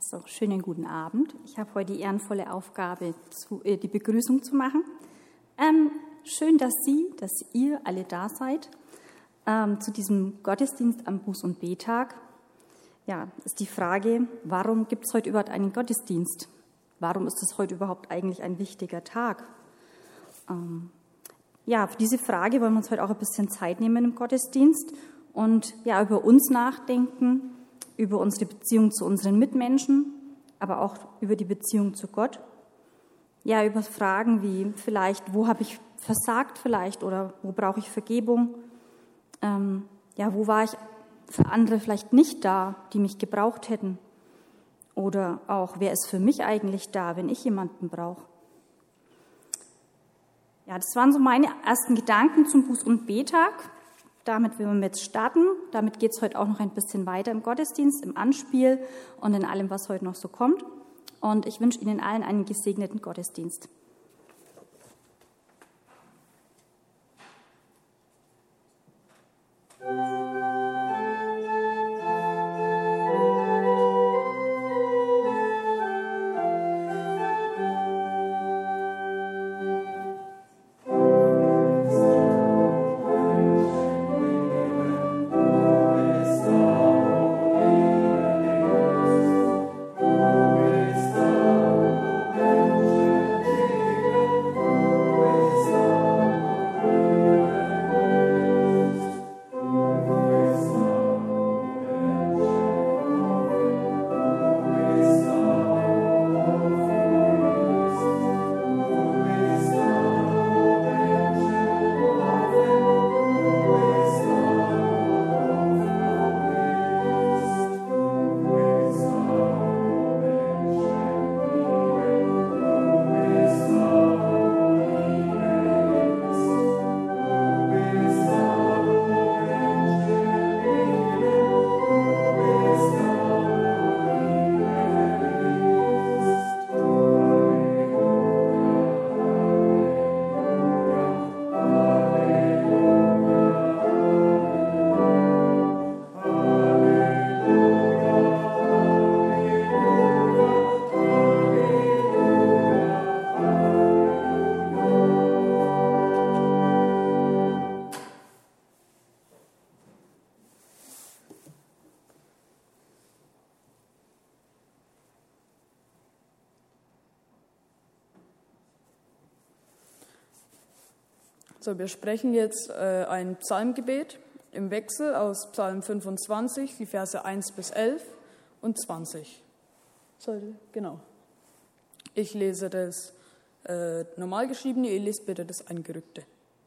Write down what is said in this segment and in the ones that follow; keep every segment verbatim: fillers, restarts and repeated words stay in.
Also, schönen guten Abend. Ich habe heute die ehrenvolle Aufgabe, zu, äh, die Begrüßung zu machen. Ähm, schön, dass Sie, dass ihr alle da seid ähm, zu diesem Gottesdienst am Buß- und Bettag. Ja, ist die Frage, warum gibt es heute überhaupt einen Gottesdienst? Warum ist es heute überhaupt eigentlich ein wichtiger Tag? Ähm, ja, für diese Frage wollen wir uns heute auch ein bisschen Zeit nehmen im Gottesdienst und ja, über uns nachdenken, über unsere Beziehung zu unseren Mitmenschen, aber auch über die Beziehung zu Gott. Ja, über Fragen wie vielleicht, wo habe ich versagt vielleicht oder wo brauche ich Vergebung? Ähm, ja, wo war ich für andere vielleicht nicht da, die mich gebraucht hätten? Oder auch, wer ist für mich eigentlich da, wenn ich jemanden brauche? Ja, das waren so meine ersten Gedanken zum Buß- und Bettag. Damit will wir jetzt starten. Damit geht es heute auch noch ein bisschen weiter im Gottesdienst, im Anspiel und in allem, was heute noch so kommt. Und ich wünsche Ihnen allen einen gesegneten Gottesdienst. So, wir sprechen jetzt äh, ein Psalmgebet im Wechsel aus Psalm fünfundzwanzig, die Verse eins bis elf und zwanzig. Sollte, genau. Ich lese das äh, normal geschriebene, ihr lest bitte das Eingerückte.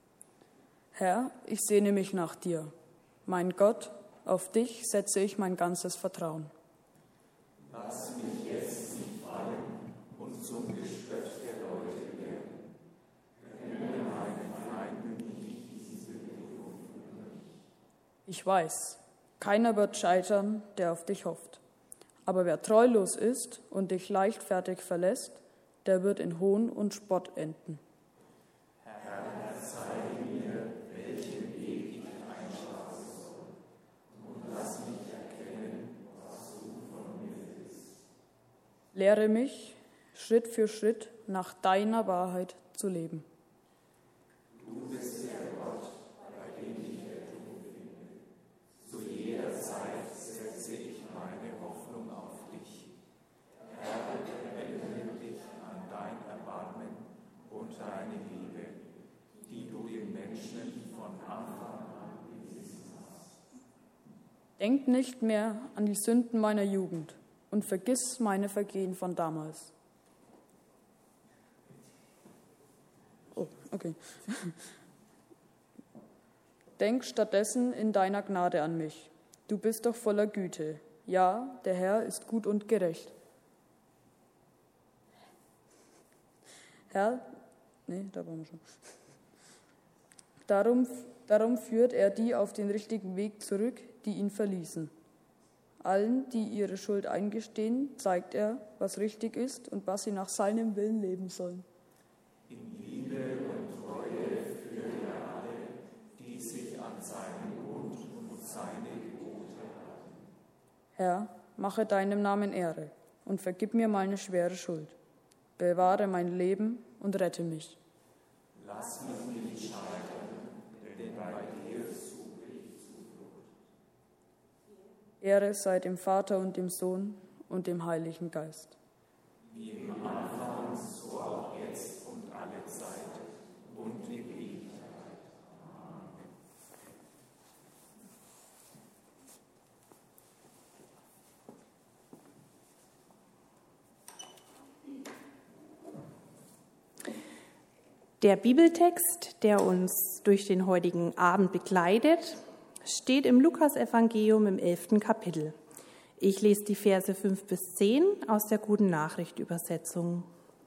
Herr, ich sehne mich nach dir. Mein Gott, auf dich setze ich mein ganzes Vertrauen. Lass mich jetzt nicht fallen und zum Gespött der Leute werden. Vergönne meinen Feinden nicht diese Belohnung für mich. Ich weiß, keiner wird scheitern, der auf dich hofft. Aber wer treulos ist und dich leichtfertig verlässt, der wird in Hohn und Spott enden. Herr, zeige mir, welchen Weg ich einschlagen soll, und lass mich erkennen, was du von mir willst. Lehre mich, Schritt für Schritt nach deiner Wahrheit zu leben. Du bist der Gott, bei dem ich Rettung finde. Zu jeder Zeit setze ich meine Hoffnung auf dich. Herr, erinnere dich an dein Erbarmen und deine Liebe, die du den Menschen von Anfang an bewiesen hast. Denk nicht mehr an die Sünden meiner Jugend und vergiss meine Vergehen von damals. Oh, okay. Denk stattdessen in deiner Gnade an mich. Du bist doch voller Güte. Ja, der Herr ist gut und gerecht. Herr, nee, da waren wir schon. Darum, darum führt er die auf den richtigen Weg zurück, die ihn verließen. Allen, die ihre Schuld eingestehen, zeigt er, was richtig ist und was sie nach seinem Willen leben sollen. In Liebe und Treue führt er alle, die sich an seinen Bund und seine Gebote halten. Herr, mache deinem Namen Ehre. und vergib mir meine schwere Schuld. Bewahre mein Leben und rette mich. Lass mich nicht scheitern, denn bei dir suche ich Zuflucht. Ehre sei dem Vater und dem Sohn und dem Heiligen Geist. Wie im Anfang, so auch jetzt und alle Zeit und in Ewigkeit. Amen. Der Bibeltext, der uns durch den heutigen Abend begleitet, steht im Lukasevangelium im elften Kapitel. Ich lese die Verse fünf bis zehn aus der Guten Nachricht Übersetzung.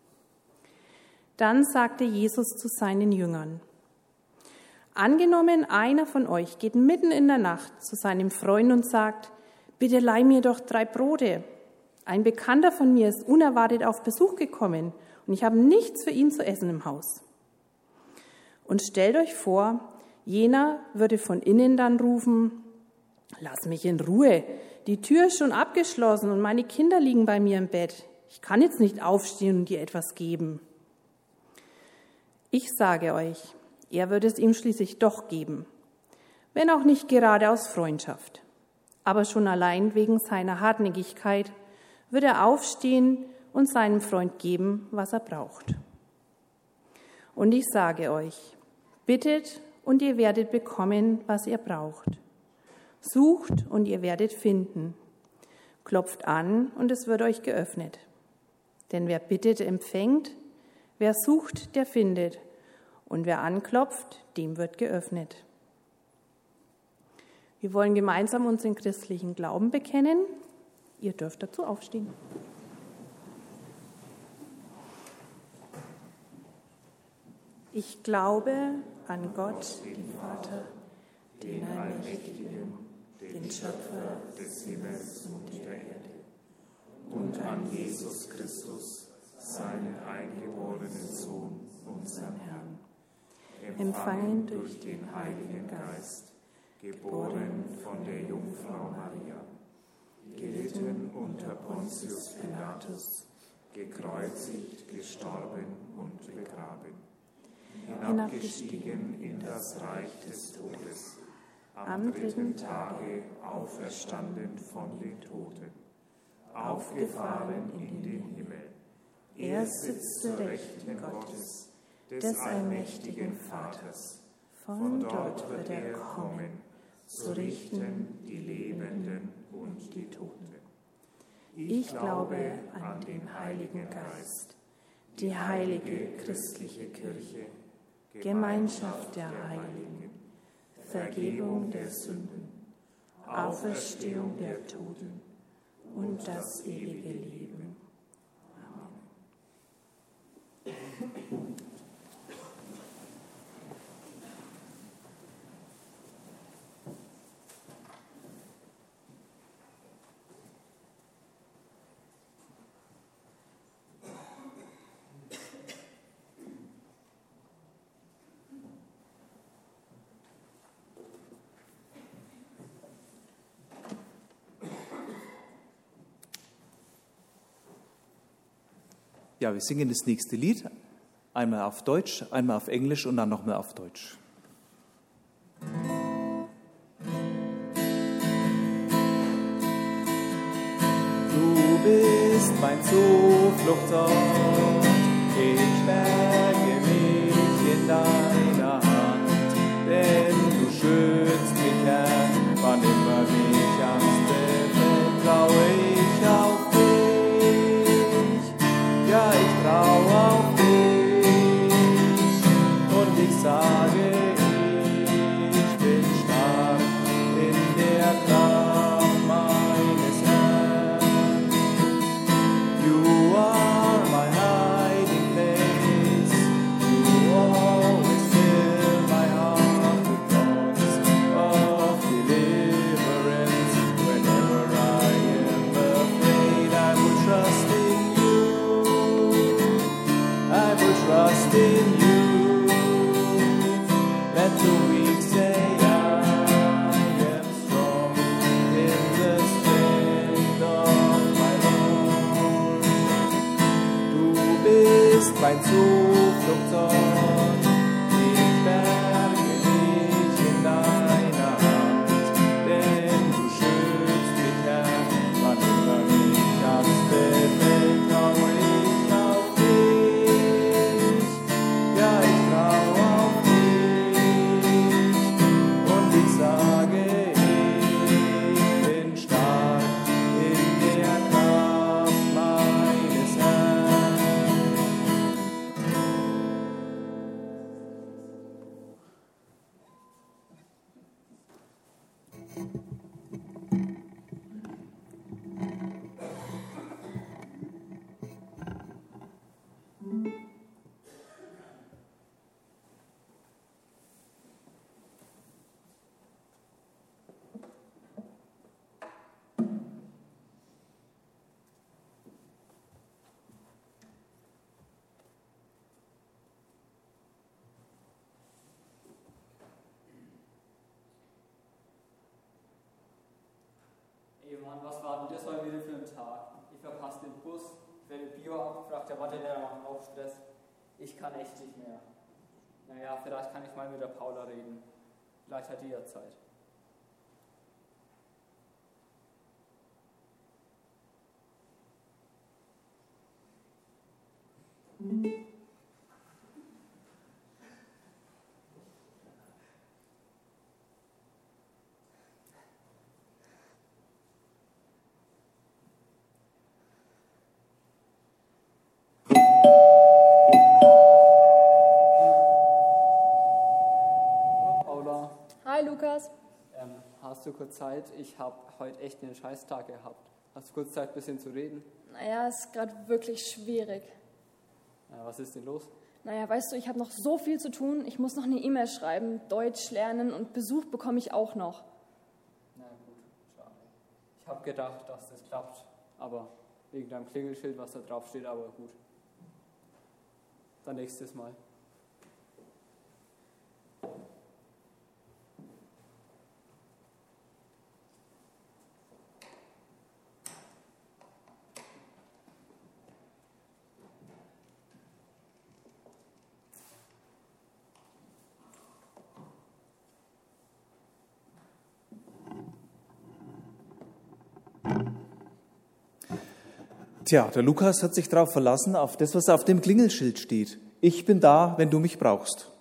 Dann sagte Jesus zu seinen Jüngern: Angenommen, einer von euch geht mitten in der Nacht zu seinem Freund und sagt: Bitte leih mir doch drei Brote. Ein Bekannter von mir ist unerwartet auf Besuch gekommen und ich habe nichts für ihn zu essen im Haus. Und stellt euch vor, jener würde von innen dann rufen: Lass mich in Ruhe, die Tür ist schon abgeschlossen und meine Kinder liegen bei mir im Bett. Ich kann jetzt nicht aufstehen und dir etwas geben. Ich sage euch, er wird es ihm schließlich doch geben, wenn auch nicht gerade aus Freundschaft. Aber schon allein wegen seiner Hartnäckigkeit wird er aufstehen und seinem Freund geben, was er braucht. Und ich sage euch, bittet und ihr werdet bekommen, was ihr braucht. Sucht und ihr werdet finden. Klopft an und es wird euch geöffnet. Denn wer bittet, empfängt, wer sucht, der findet. Und wer anklopft, dem wird geöffnet. Wir wollen gemeinsam unseren christlichen Glauben bekennen. Ihr dürft dazu aufstehen. Ich glaube an Gott, den Vater, den Allmächtigen, den Schöpfer des Himmels und der Erde, Und an Jesus Christus, seinen eingeborenen Sohn, unseren Herrn, empfangen durch den Heiligen Geist, geboren von der Jungfrau Maria, gelitten unter Pontius Pilatus, gekreuzigt, gestorben und begraben, hinabgestiegen in das Reich des Todes, am dritten Tage auferstanden von den Toten, aufgefahren in den Himmel. Er sitzt zu Rechten Gottes, des allmächtigen Vaters. Von dort wird er kommen, zu richten die Lebenden und die Toten. Ich glaube an den Heiligen Geist, die heilige christliche Kirche, Gemeinschaft der Heiligen, Vergebung der Sünden, Auferstehung der Toten und das ewige Leben. Amen. Ja, wir singen das nächste Lied, einmal auf Deutsch, einmal auf Englisch und dann nochmal auf Deutsch. Du bist mein Zufluchtsort, ich berge mich in deiner Hand, denn du schützt mich, Herr, wann immer mich Angst befällt, traue ich auf ja, ich traue auf dich und ich sage, ich bin stark in der Kraft meines Herrn. You are my hiding place, you always fill my heart with thoughts of deliverance. mein Zufluchtsort. Ich berge mich in deiner Hand, denn du schützt mich, Herr, wann immer mich ans befällt, traue ich auf dich. Ja, ich traue auf dich und ich sage, ich bin stark in der Kraft meines Herrn. Ey Mann, was war denn das heute wieder für ein Tag? Ich verpasse den Bus, ich werde Bio abgefragt, der Mathelehrer macht auch Stress. Ich kann echt nicht mehr. Naja, vielleicht kann ich mal mit der Paula reden. Vielleicht hat die ja Zeit. Hallo Paula, Hi Lukas. ähm, hast du kurz Zeit? Ich habe heute echt einen Scheißtag gehabt. Hast du kurz Zeit, ein bisschen zu reden? Naja, es ist gerade wirklich schwierig. Ja, was ist denn los? Naja, weißt du, ich habe noch so viel zu tun. Ich muss noch eine E-Mail schreiben, Deutsch lernen und Besuch bekomme ich auch noch. Na gut, schade. Ich habe gedacht, dass das klappt, aber wegen deinem Klingelschild, was da drauf steht, aber gut. Dann nächstes Mal. Tja, der Lukas hat sich darauf verlassen, auf das, was auf dem Klingelschild steht. Ich bin da, wenn du mich brauchst.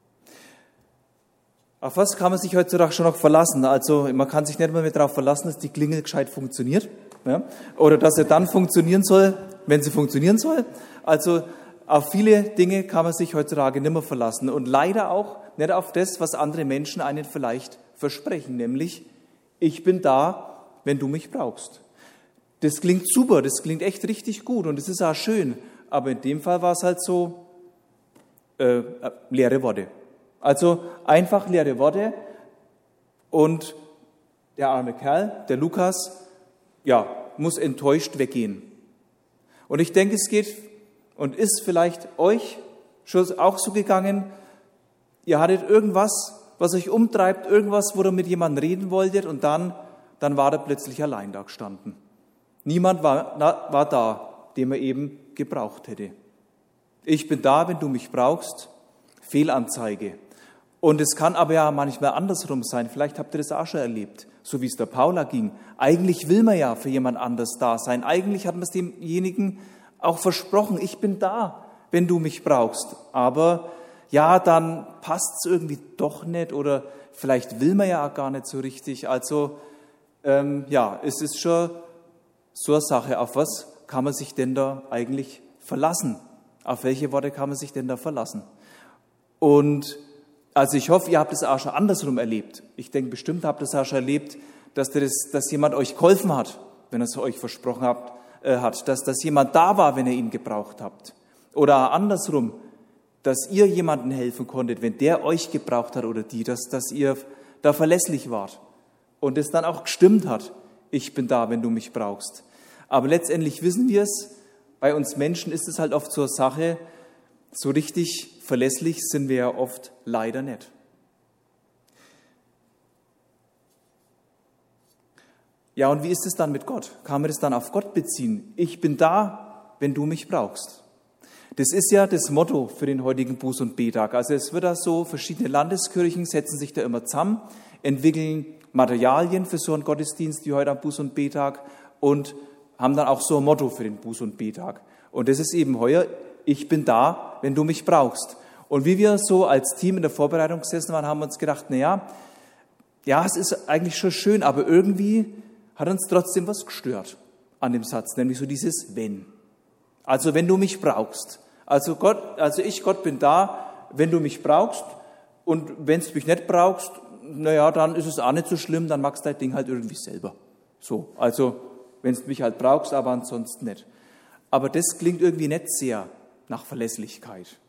Auf was kann man sich heutzutage schon noch verlassen? Also man kann sich nicht mehr darauf verlassen, dass die Klingel gescheit funktioniert. Ja? Oder dass sie dann funktionieren soll, wenn sie funktionieren soll. Also auf viele Dinge kann man sich heutzutage nicht mehr verlassen. Und leider auch nicht auf das, was andere Menschen einen vielleicht versprechen. Nämlich, ich bin da, wenn du mich brauchst. Das klingt super, das klingt echt richtig gut und es ist auch schön. Aber in dem Fall war es halt so äh, leere Worte. Also einfach leere Worte und der arme Kerl, der Lukas, ja, muss enttäuscht weggehen. Und ich denke, es geht und ist vielleicht euch schon auch so gegangen, ihr hattet irgendwas, was euch umtreibt, irgendwas, wo ihr mit jemandem reden wolltet und dann, dann war er plötzlich allein da gestanden. Niemand war, na, war da, den man eben gebraucht hätte. Ich bin da, wenn du mich brauchst. Fehlanzeige. Und es kann aber ja manchmal andersrum sein. Vielleicht habt ihr das auch schon erlebt, so wie es der Paula ging. Eigentlich will man ja für jemand anders da sein. Eigentlich hat man es demjenigen auch versprochen, ich bin da, wenn du mich brauchst. Aber ja, dann passt es irgendwie doch nicht oder vielleicht will man ja auch gar nicht so richtig. Also ähm, ja, es ist schon so eine Sache. Auf was kann man sich denn da eigentlich verlassen? Auf welche Worte kann man sich denn da verlassen? Und also ich hoffe, ihr habt es auch schon andersrum erlebt. Ich denke, bestimmt habt ihr es auch schon erlebt, dass, das, dass jemand euch geholfen hat, wenn er es euch versprochen habt, äh, hat. Dass, dass jemand da war, wenn ihr ihn gebraucht habt. Oder andersrum, dass ihr jemandem helfen konntet, wenn der euch gebraucht hat oder die, dass, dass ihr da verlässlich wart. Und es dann auch gestimmt hat. Ich bin da, wenn du mich brauchst. Aber letztendlich wissen wir es, bei uns Menschen ist es halt oft so eine Sache, so richtig verlässlich sind wir ja oft leider nicht. Ja, und wie ist es dann mit Gott? Kann man das dann auf Gott beziehen? Ich bin da, wenn du mich brauchst. Das ist ja das Motto für den heutigen Buß- und Bettag. Also es wird da so, verschiedene Landeskirchen setzen sich da immer zusammen, entwickeln Materialien für so einen Gottesdienst wie heute am Buß- und Bettag und haben dann auch so ein Motto für den Buß- und Bettag. Und das ist eben heuer, ich bin da, wenn du mich brauchst. Und wie wir so als Team in der Vorbereitung gesessen waren, haben wir uns gedacht, naja, ja, es ist eigentlich schon schön, aber irgendwie hat uns trotzdem was gestört an dem Satz, nämlich so dieses Wenn. Also wenn du mich brauchst. Also Gott, also ich, Gott, bin da, wenn du mich brauchst. Und wenn du mich nicht brauchst, naja, dann ist es auch nicht so schlimm, dann machst du dein Ding halt irgendwie selber. So, also wenn du mich halt brauchst, aber ansonsten nicht. Aber das klingt irgendwie nicht sehr nach Verlässlichkeit.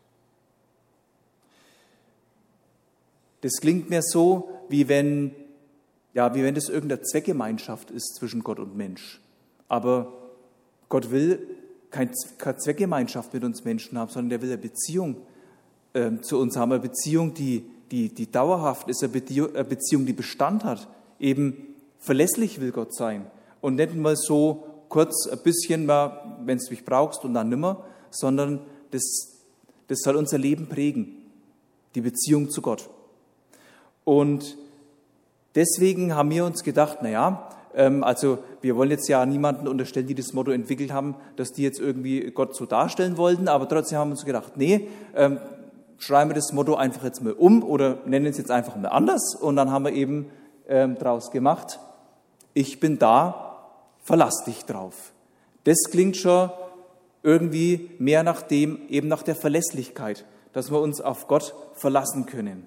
Das klingt mir so, wie wenn, ja, wie wenn das irgendeine Zweckgemeinschaft ist zwischen Gott und Mensch. Aber Gott will keine Zweckgemeinschaft mit uns Menschen haben, sondern der will eine Beziehung äh, zu uns haben, eine Beziehung, die, die, die dauerhaft ist, eine Beziehung, die Bestand hat. Eben verlässlich will Gott sein und nicht mal so kurz ein bisschen, wenn du mich brauchst und dann nimmer, sondern das, das soll unser Leben prägen, die Beziehung zu Gott. Und deswegen haben wir uns gedacht, naja, also wir wollen jetzt ja niemanden unterstellen, die das Motto entwickelt haben, dass die jetzt irgendwie Gott so darstellen wollten, aber trotzdem haben wir uns gedacht, nee, ähm, schreiben wir das Motto einfach jetzt mal um oder nennen es jetzt einfach mal anders und dann haben wir eben ähm, draus gemacht, ich bin da, verlass dich drauf. Das klingt schon irgendwie mehr nach dem, eben nach der Verlässlichkeit, dass wir uns auf Gott verlassen können.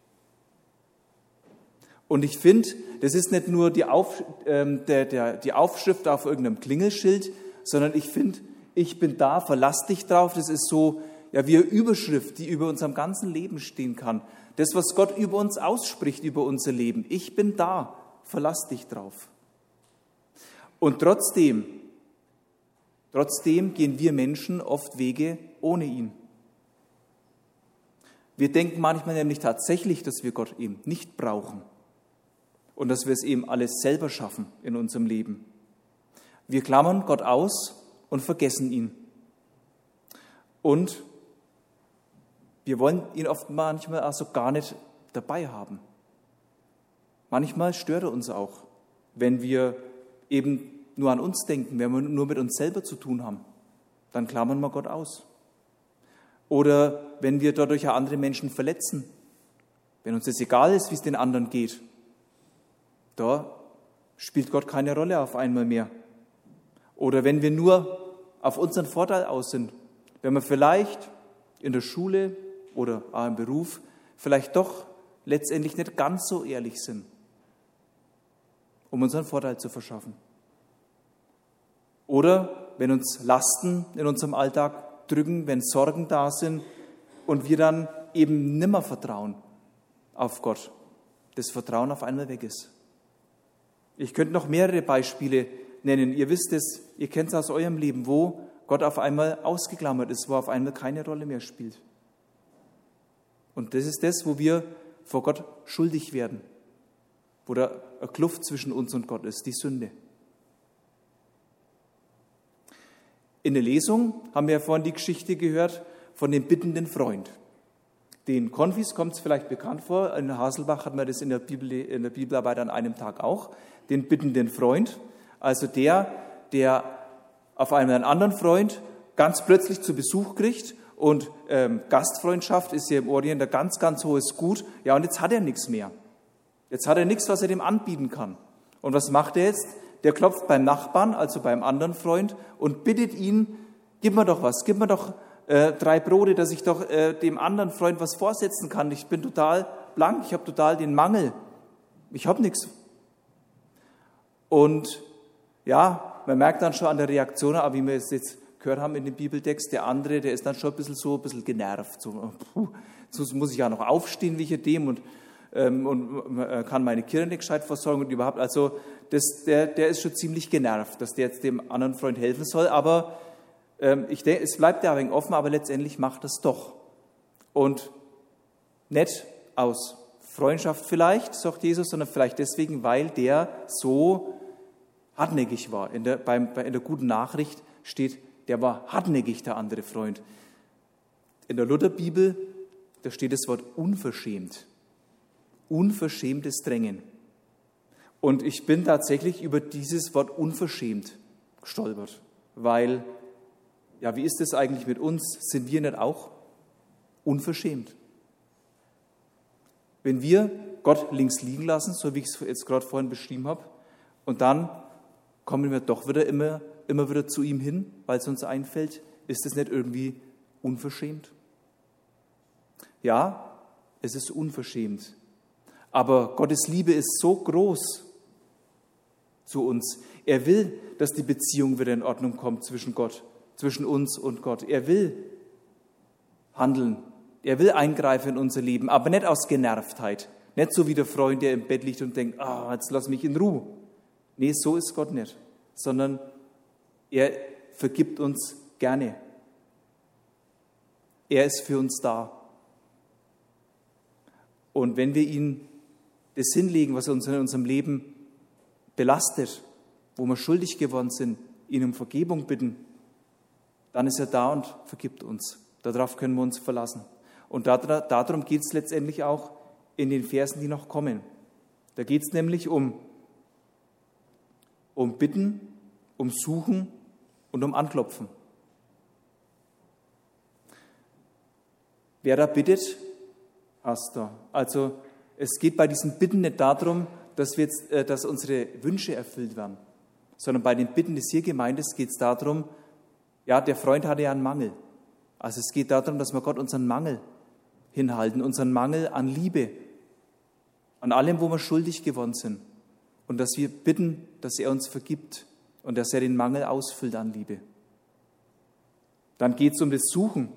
Und ich finde, das ist nicht nur die, auf, ähm, der, der, die Aufschrift auf irgendeinem Klingelschild, sondern ich finde, ich bin da, verlass dich drauf. Das ist so ja, wie eine Überschrift, die über unserem ganzen Leben stehen kann. Das, was Gott über uns ausspricht, über unser Leben. Ich bin da, verlass dich drauf. Und trotzdem, trotzdem gehen wir Menschen oft Wege ohne ihn. Wir denken manchmal nämlich tatsächlich, dass wir Gott eben nicht brauchen. Und dass wir es eben alles selber schaffen in unserem Leben. Wir klammern Gott aus und vergessen ihn. Und wir wollen ihn oft manchmal also gar nicht dabei haben. Manchmal stört er uns auch, wenn wir eben nur an uns denken, wenn wir nur mit uns selber zu tun haben. Dann klammern wir Gott aus. Oder wenn wir dadurch ja andere Menschen verletzen. Wenn uns das egal ist, wie es den anderen geht. Da spielt Gott keine Rolle auf einmal mehr. Oder wenn wir nur auf unseren Vorteil aus sind, wenn wir vielleicht in der Schule oder auch im Beruf vielleicht doch letztendlich nicht ganz so ehrlich sind, um unseren Vorteil zu verschaffen. Oder wenn uns Lasten in unserem Alltag drücken, wenn Sorgen da sind und wir dann eben nimmer vertrauen auf Gott, das Vertrauen auf einmal weg ist. Ich könnte noch mehrere Beispiele nennen. Ihr wisst es, ihr kennt es aus eurem Leben, wo Gott auf einmal ausgeklammert ist, wo auf einmal keine Rolle mehr spielt. Und das ist das, wo wir vor Gott schuldig werden, wo da eine Kluft zwischen uns und Gott ist, die Sünde. In der Lesung haben wir ja vorhin die Geschichte gehört von dem bittenden Freund. Den Konfis kommt es vielleicht bekannt vor, in Haselbach hat man das in der, Bibel, in der Bibelarbeit an einem Tag auch, den bittenden Freund, also der, der auf einmal einen anderen Freund ganz plötzlich zu Besuch kriegt und ähm, Gastfreundschaft ist ja im Orient ein ganz, ganz hohes Gut, ja und jetzt hat er nichts mehr. Jetzt hat er nichts, was er dem anbieten kann. Und was macht er jetzt? Der klopft beim Nachbarn, also beim anderen Freund und bittet ihn, gib mir doch was, gib mir doch Äh, drei Brote, dass ich doch äh, dem anderen Freund was vorsetzen kann. Ich bin total blank, ich habe total den Mangel. Ich habe nichts. Und ja, man merkt dann schon an der Reaktion, aber wie wir es jetzt gehört haben in dem Bibeltext, der andere, der ist dann schon ein bisschen so, ein bisschen genervt. So, puh, so muss ich ja noch aufstehen, wie ich dem und, ähm, und äh, kann meine Kinder nicht gescheit versorgen und überhaupt. Also das, der, der ist schon ziemlich genervt, dass der jetzt dem anderen Freund helfen soll, aber ich denke, es bleibt ja ein wenig offen, aber letztendlich macht es doch. Und nicht aus Freundschaft vielleicht, sagt Jesus, sondern vielleicht deswegen, weil der so hartnäckig war. In der, beim, bei, in der guten Nachricht steht, der war hartnäckig, der andere Freund. In der Lutherbibel, da steht das Wort unverschämt. Unverschämtes Drängen. Und ich bin tatsächlich über dieses Wort unverschämt gestolpert, weil, ja, wie ist es eigentlich mit uns? Sind wir nicht auch unverschämt? Wenn wir Gott links liegen lassen, so wie ich es jetzt gerade vorhin beschrieben habe, und dann kommen wir doch wieder immer, immer wieder zu ihm hin, weil es uns einfällt, ist es nicht irgendwie unverschämt? Ja, es ist unverschämt. Aber Gottes Liebe ist so groß zu uns. Er will, dass die Beziehung wieder in Ordnung kommt zwischen Gott, zwischen uns und Gott. Er will handeln. Er will eingreifen in unser Leben, aber nicht aus Genervtheit. Nicht so wie der Freund, der im Bett liegt und denkt, ah, jetzt lass mich in Ruhe. Nee, so ist Gott nicht. Sondern er vergibt uns gerne. Er ist für uns da. Und wenn wir ihn das hinlegen, was uns in unserem Leben belastet, wo wir schuldig geworden sind, ihn um Vergebung bitten, dann ist er da und vergibt uns. Darauf können wir uns verlassen. Und darum geht es letztendlich auch in den Versen, die noch kommen. Da geht es nämlich um, um Bitten, um Suchen und um Anklopfen. Wer da bittet, hast du. Also es geht bei diesen Bitten nicht darum, dass, wir jetzt, dass unsere Wünsche erfüllt werden, sondern bei den Bitten des hier gemeint ist, geht es darum, ja, der Freund hatte ja einen Mangel. Also es geht darum, dass wir Gott unseren Mangel hinhalten, unseren Mangel an Liebe, an allem, wo wir schuldig geworden sind. Und dass wir bitten, dass er uns vergibt und dass er den Mangel ausfüllt an Liebe. Dann geht es um das Suchen,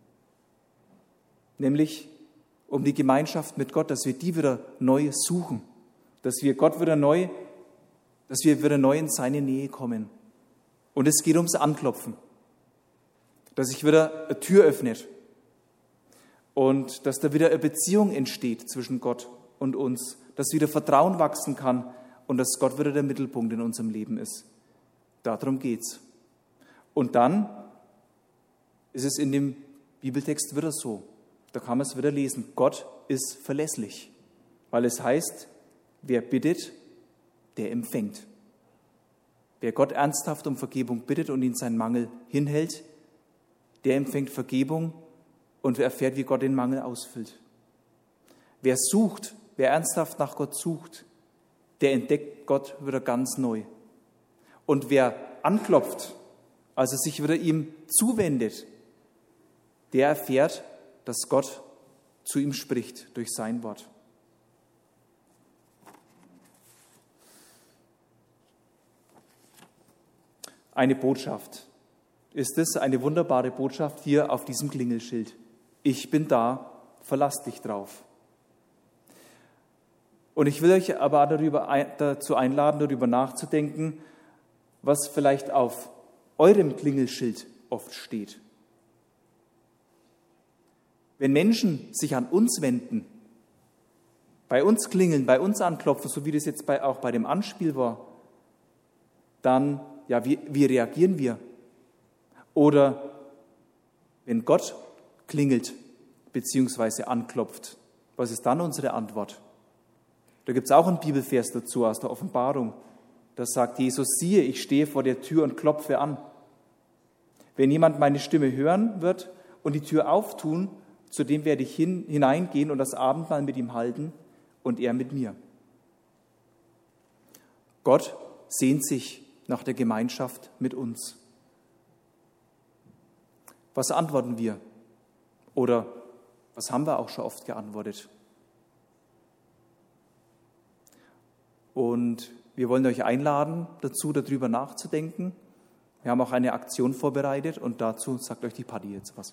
nämlich um die Gemeinschaft mit Gott, dass wir die wieder neu suchen, dass wir Gott wieder neu, dass wir wieder neu in seine Nähe kommen. Und es geht ums Anklopfen, dass sich wieder eine Tür öffnet und dass da wieder eine Beziehung entsteht zwischen Gott und uns, dass wieder Vertrauen wachsen kann und dass Gott wieder der Mittelpunkt in unserem Leben ist. Darum geht's. Und dann ist es in dem Bibeltext wieder so. Da kann man es wieder lesen. Gott ist verlässlich, weil es heißt, wer bittet, der empfängt. Wer Gott ernsthaft um Vergebung bittet und ihn seinen Mangel hinhält, der empfängt Vergebung und erfährt, wie Gott den Mangel ausfüllt. Wer sucht, wer ernsthaft nach Gott sucht, der entdeckt Gott wieder ganz neu. Und wer anklopft, also sich wieder ihm zuwendet, der erfährt, dass Gott zu ihm spricht durch sein Wort. Eine Botschaft. Ist es eine wunderbare Botschaft hier auf diesem Klingelschild? Ich bin da, verlass dich drauf. Und ich will euch aber darüber, dazu einladen, darüber nachzudenken, was vielleicht auf eurem Klingelschild oft steht. Wenn Menschen sich an uns wenden, bei uns klingeln, bei uns anklopfen, so wie das jetzt bei, auch bei dem Anspiel war, dann, ja, wie, wie reagieren wir? Oder wenn Gott klingelt bzw. anklopft, was ist dann unsere Antwort? Da gibt es auch einen Bibelvers dazu aus der Offenbarung. Da sagt Jesus, siehe, ich stehe vor der Tür und klopfe an. Wenn jemand meine Stimme hören wird und die Tür auftun, zu dem werde ich hin, hineingehen und das Abendmahl mit ihm halten und er mit mir. Gott sehnt sich nach der Gemeinschaft mit uns. Was antworten wir? Oder was haben wir auch schon oft geantwortet? Und wir wollen euch einladen, dazu darüber nachzudenken. Wir haben auch eine Aktion vorbereitet und dazu sagt euch die Patti jetzt was.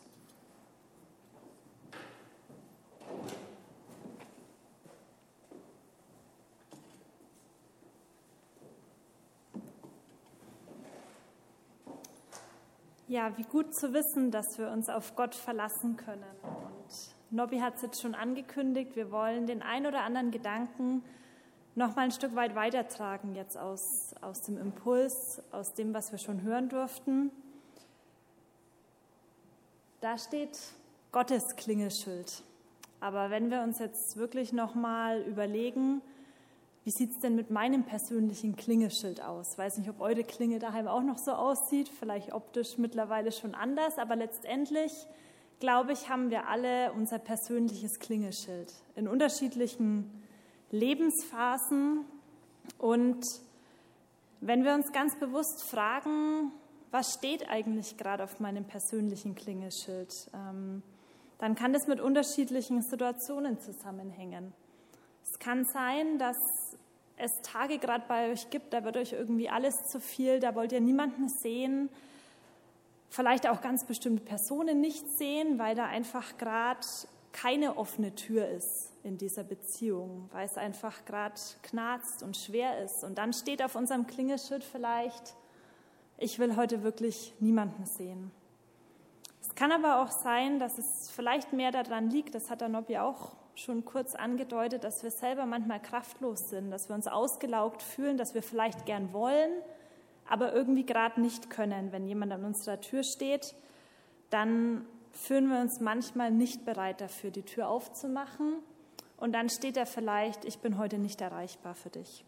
Ja, wie gut zu wissen, dass wir uns auf Gott verlassen können. Und Nobby hat es jetzt schon angekündigt, wir wollen den ein oder anderen Gedanken noch mal ein Stück weit weitertragen, jetzt aus, aus dem Impuls, aus dem, was wir schon hören durften. Da steht, Gottes Klingelschild. Aber wenn wir uns jetzt wirklich nochmal überlegen, wie sieht es denn mit meinem persönlichen Klingelschild aus? Ich weiß nicht, ob eure Klinge daheim auch noch so aussieht, vielleicht optisch mittlerweile schon anders, aber letztendlich, glaube ich, haben wir alle unser persönliches Klingelschild in unterschiedlichen Lebensphasen. Und wenn wir uns ganz bewusst fragen, was steht eigentlich gerade auf meinem persönlichen Klingelschild, ähm, dann kann das mit unterschiedlichen Situationen zusammenhängen. Es kann sein, dass es Tage gerade bei euch gibt, da wird euch irgendwie alles zu viel, da wollt ihr niemanden sehen, vielleicht auch ganz bestimmte Personen nicht sehen, weil da einfach gerade keine offene Tür ist in dieser Beziehung, weil es einfach gerade knarzt und schwer ist. Und dann steht auf unserem Klingelschild vielleicht, ich will heute wirklich niemanden sehen. Es kann aber auch sein, dass es vielleicht mehr daran liegt, das hat der Nobby auch schon kurz angedeutet, dass wir selber manchmal kraftlos sind, dass wir uns ausgelaugt fühlen, dass wir vielleicht gern wollen, aber irgendwie gerade nicht können. Wenn jemand an unserer Tür steht, dann fühlen wir uns manchmal nicht bereit dafür, die Tür aufzumachen. Und dann steht da vielleicht, ich bin heute nicht erreichbar für dich.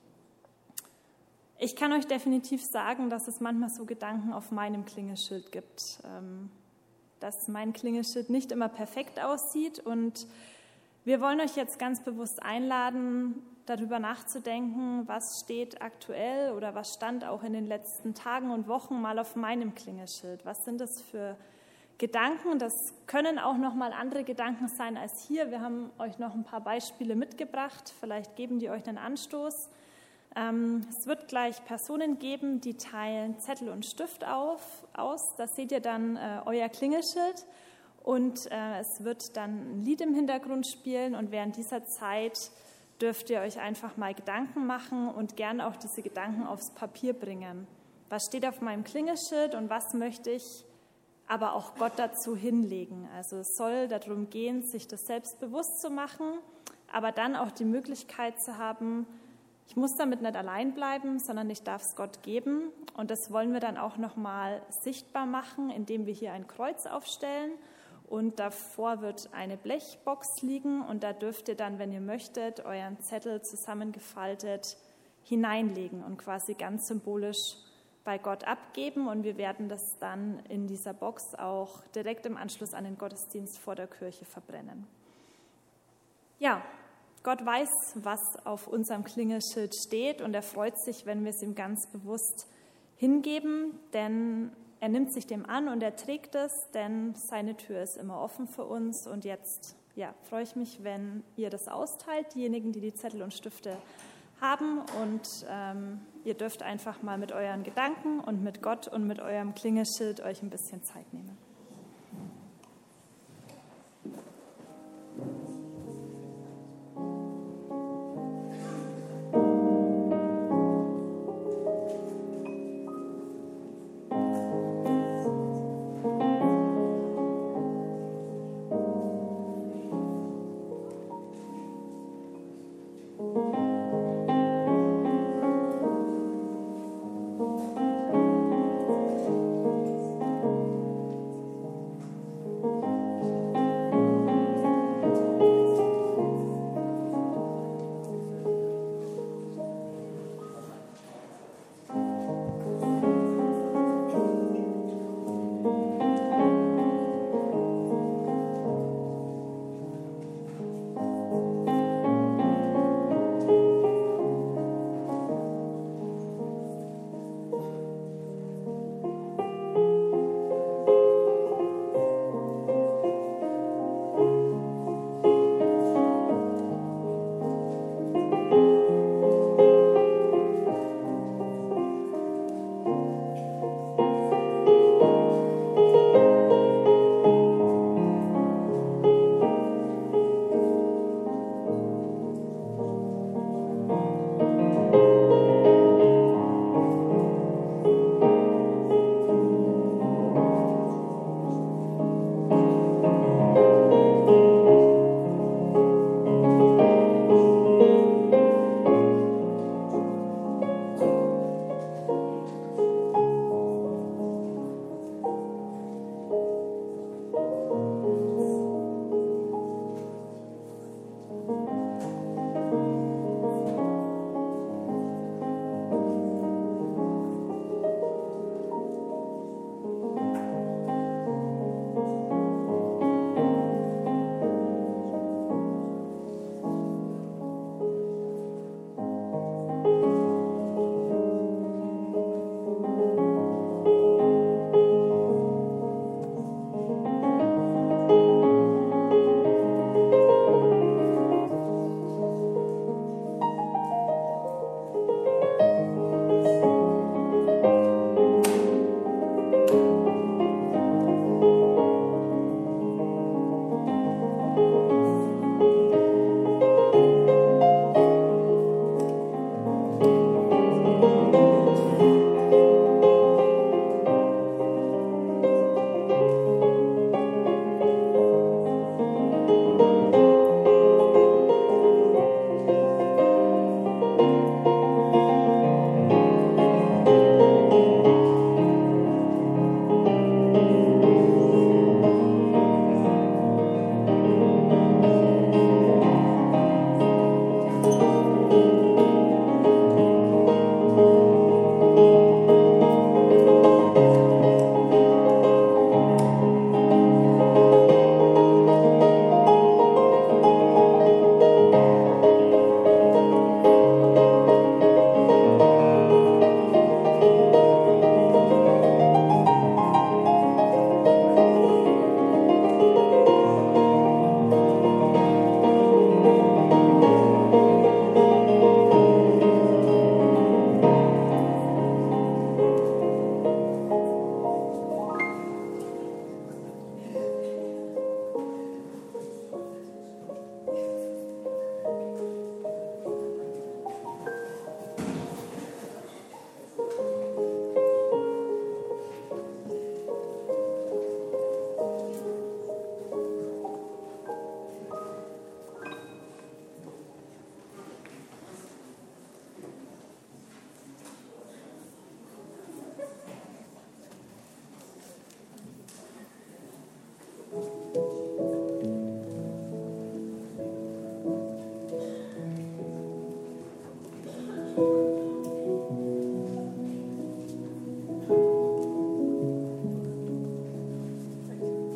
Ich kann euch definitiv sagen, dass es manchmal so Gedanken auf meinem Klingelschild gibt, dass mein Klingelschild nicht immer perfekt aussieht. Und wir wollen euch jetzt ganz bewusst einladen, darüber nachzudenken, was steht aktuell oder was stand auch in den letzten Tagen und Wochen mal auf meinem Klingelschild. Was sind das für Gedanken? Das können auch noch mal andere Gedanken sein als hier. Wir haben euch noch ein paar Beispiele mitgebracht. Vielleicht geben die euch einen Anstoß. Ähm, es wird gleich Personen geben, die teilen Zettel und Stift auf, aus. Da seht ihr dann äh, euer Klingelschild. Und äh, es wird dann ein Lied im Hintergrund spielen und während dieser Zeit dürft ihr euch einfach mal Gedanken machen und gern auch diese Gedanken aufs Papier bringen. Was steht auf meinem Klingelschild und was möchte ich aber auch Gott dazu hinlegen? Also es soll darum gehen, sich das selbst bewusst zu machen, aber dann auch die Möglichkeit zu haben, ich muss damit nicht allein bleiben, sondern ich darf es Gott geben. Und das wollen wir dann auch nochmal sichtbar machen, indem wir hier ein Kreuz aufstellen. Und davor wird eine Blechbox liegen und da dürft ihr dann, wenn ihr möchtet, euren Zettel zusammengefaltet hineinlegen und quasi ganz symbolisch bei Gott abgeben. Und wir werden das dann in dieser Box auch direkt im Anschluss an den Gottesdienst vor der Kirche verbrennen. Ja, Gott weiß, was auf unserem Klingelschild steht und er freut sich, wenn wir es ihm ganz bewusst hingeben, denn er nimmt sich dem an und er trägt es, denn seine Tür ist immer offen für uns. Und jetzt ja, freue ich mich, wenn ihr das austeilt, diejenigen, die die Zettel und Stifte haben. Und ähm, ihr dürft einfach mal mit euren Gedanken und mit Gott und mit eurem Klingelschild euch ein bisschen Zeit nehmen.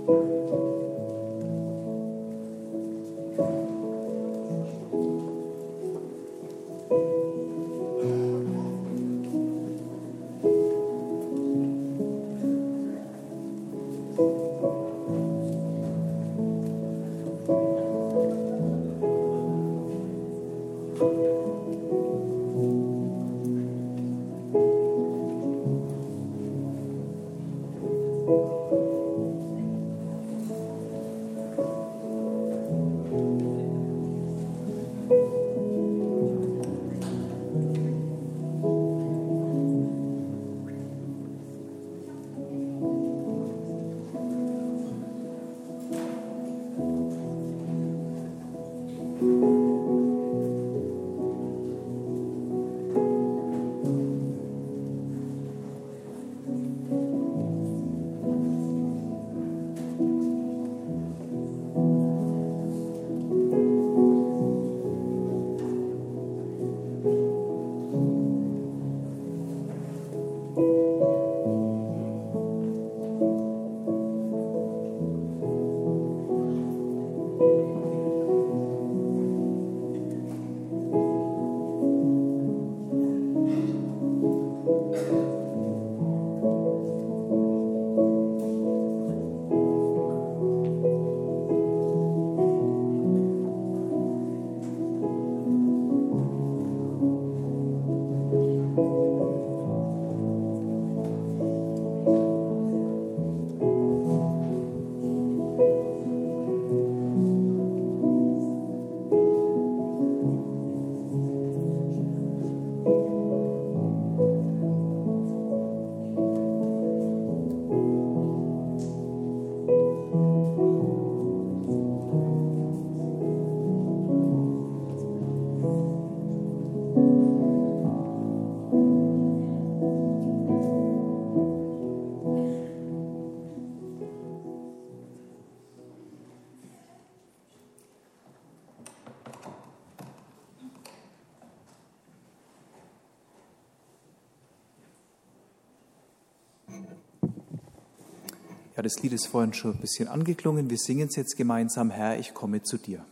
Ja, das Lied ist vorhin schon ein bisschen angeklungen. Wir singen es jetzt gemeinsam, Herr, ich komme zu dir.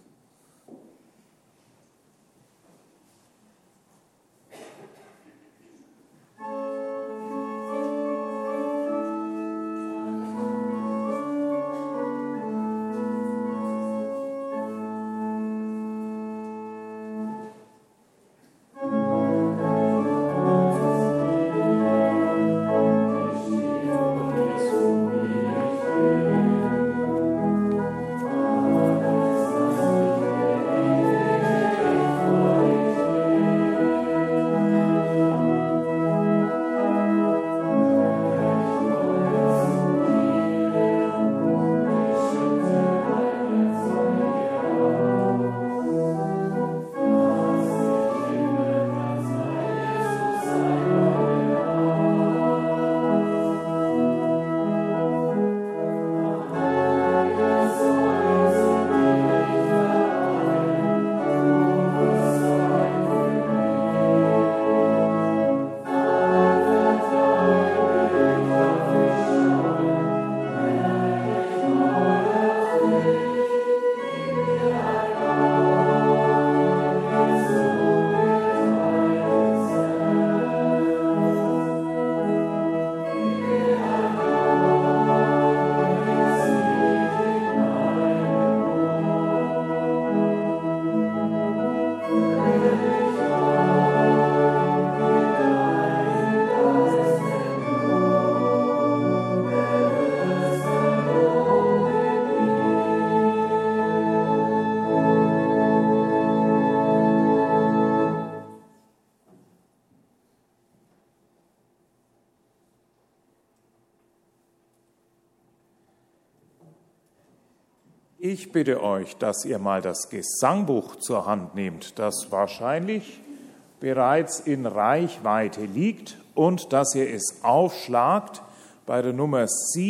Ich bitte euch, dass ihr mal das Gesangbuch zur Hand nehmt, das wahrscheinlich bereits in Reichweite liegt, und dass ihr es aufschlagt bei der Nummer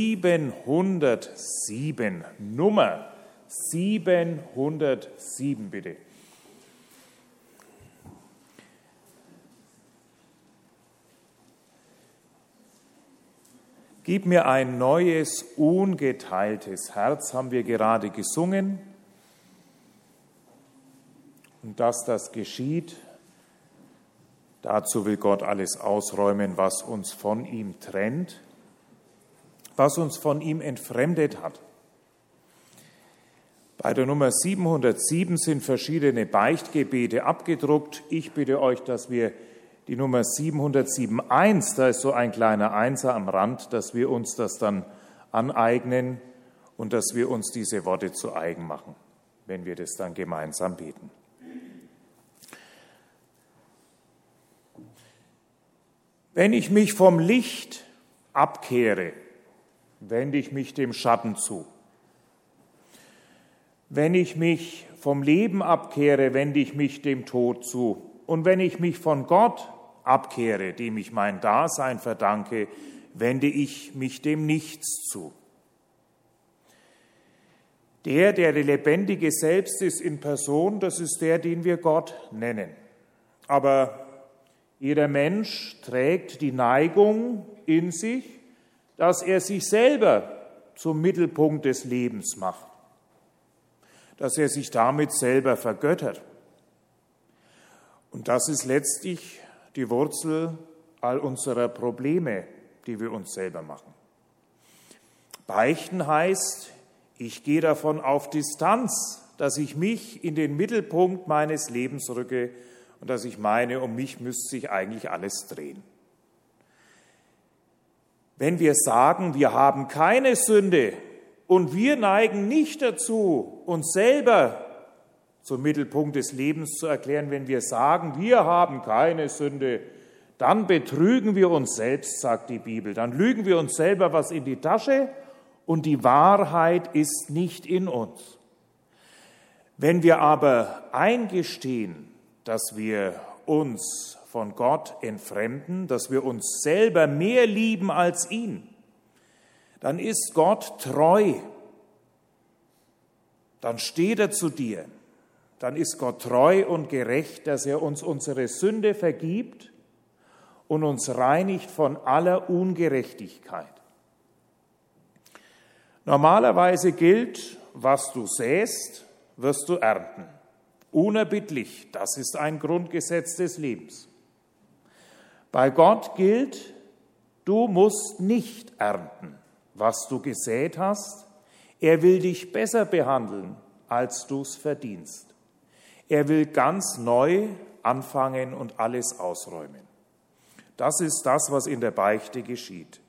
siebenhundertsieben. Nummer siebenhundertsieben, bitte. Gib mir ein neues, ungeteiltes Herz, haben wir gerade gesungen. Und dass das geschieht, dazu will Gott alles ausräumen, was uns von ihm trennt, was uns von ihm entfremdet hat. Bei der Nummer siebenhundertsieben sind verschiedene Beichtgebete abgedruckt. Ich bitte euch, dass wir die Nummer siebenhundertsieben Punkt eins, da ist so ein kleiner Einser am Rand, dass wir uns das dann aneignen und dass wir uns diese Worte zu eigen machen, wenn wir das dann gemeinsam beten. Wenn ich mich vom Licht abkehre, wende ich mich dem Schatten zu. Wenn ich mich vom Leben abkehre, wende ich mich dem Tod zu. Und wenn ich mich von Gott abkehre, dem ich mein Dasein verdanke, wende ich mich dem Nichts zu. Der, der der lebendige Selbst ist in Person, das ist der, den wir Gott nennen. Aber jeder Mensch trägt die Neigung in sich, dass er sich selber zum Mittelpunkt des Lebens macht, dass er sich damit selber vergöttert. Und das ist letztlich die Wurzel all unserer Probleme, die wir uns selber machen. Beichten heißt, ich gehe davon auf Distanz, dass ich mich in den Mittelpunkt meines Lebens rücke und dass ich meine, um mich müsste sich eigentlich alles drehen. Wenn wir sagen, wir haben keine Sünde und wir neigen nicht dazu, uns selber zum Mittelpunkt des Lebens zu erklären, wenn wir sagen, wir haben keine Sünde, dann betrügen wir uns selbst, sagt die Bibel. Dann lügen wir uns selber was in die Tasche und die Wahrheit ist nicht in uns. Wenn wir aber eingestehen, dass wir uns von Gott entfremden, dass wir uns selber mehr lieben als ihn, dann ist Gott treu. Dann steht er zu dir. Dann ist Gott treu und gerecht, dass er uns unsere Sünde vergibt und uns reinigt von aller Ungerechtigkeit. Normalerweise gilt, was du säst, wirst du ernten. Unerbittlich, das ist ein Grundgesetz des Lebens. Bei Gott gilt, du musst nicht ernten, was du gesät hast. Er will dich besser behandeln, als du es verdienst. Er will ganz neu anfangen und alles ausräumen. Das ist das, was in der Beichte geschieht.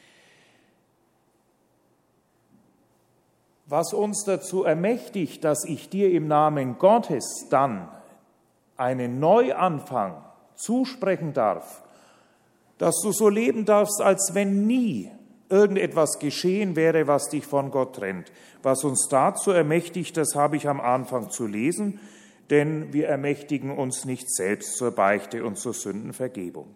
Was uns dazu ermächtigt, dass ich dir im Namen Gottes dann einen Neuanfang zusprechen darf, dass du so leben darfst, als wenn nie irgendetwas geschehen wäre, was dich von Gott trennt. Was uns dazu ermächtigt, das habe ich am Anfang zu lesen, denn wir ermächtigen uns nicht selbst zur Beichte und zur Sündenvergebung.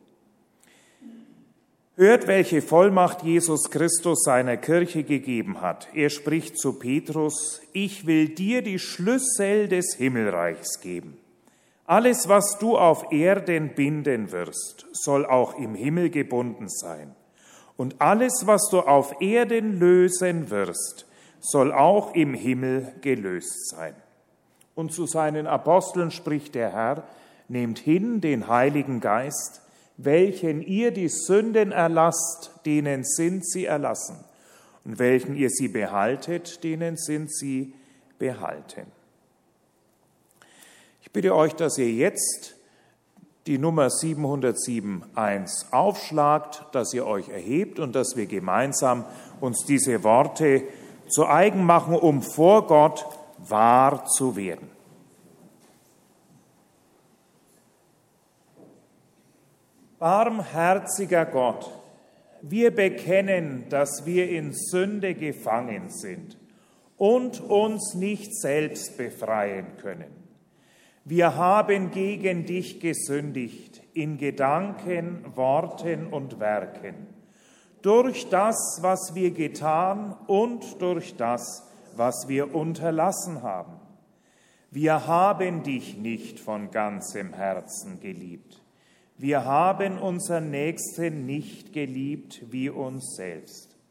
Hört, welche Vollmacht Jesus Christus seiner Kirche gegeben hat. Er spricht zu Petrus, ich will dir die Schlüssel des Himmelreichs geben. Alles, was du auf Erden binden wirst, soll auch im Himmel gebunden sein. Und alles, was du auf Erden lösen wirst, soll auch im Himmel gelöst sein. Und zu seinen Aposteln spricht der Herr, nehmt hin den Heiligen Geist, welchen ihr die Sünden erlasst, denen sind sie erlassen. Und welchen ihr sie behaltet, denen sind sie behalten. Ich bitte euch, dass ihr jetzt die Nummer siebenhundertsieben Punkt eins aufschlagt, dass ihr euch erhebt und dass wir gemeinsam uns diese Worte zu eigen machen, um vor Gott wahr zu werden. Barmherziger Gott, wir bekennen, dass wir in Sünde gefangen sind und uns nicht selbst befreien können. Wir haben gegen dich gesündigt in Gedanken, Worten und Werken, durch das, was wir getan und durch das, was wir unterlassen haben. Wir haben dich nicht von ganzem Herzen geliebt. Wir haben unseren Nächsten nicht geliebt wie uns selbst.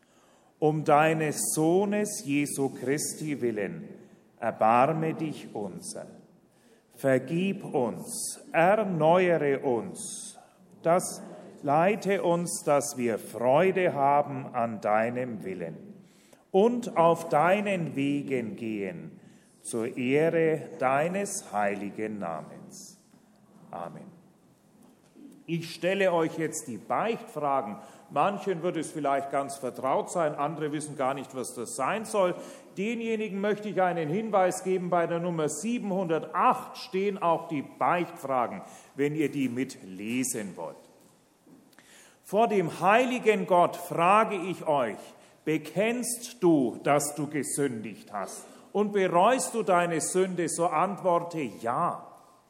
um deines Sohnes Jesu Christi willen, erbarme dich unser. Vergib uns, erneuere uns, das leite uns, dass wir Freude haben an deinem Willen und auf deinen Wegen gehen, zur Ehre deines heiligen Namens. Amen. Ich stelle euch jetzt die Beichtfragen. Manchen wird es vielleicht ganz vertraut sein, andere wissen gar nicht, was das sein soll. Denjenigen möchte ich einen Hinweis geben, bei der Nummer siebenhundertacht stehen auch die Beichtfragen, wenn ihr die mitlesen wollt. Vor dem heiligen Gott frage ich euch, bekennst du, dass du gesündigt hast? Und bereust du deine Sünde, so antworte ja.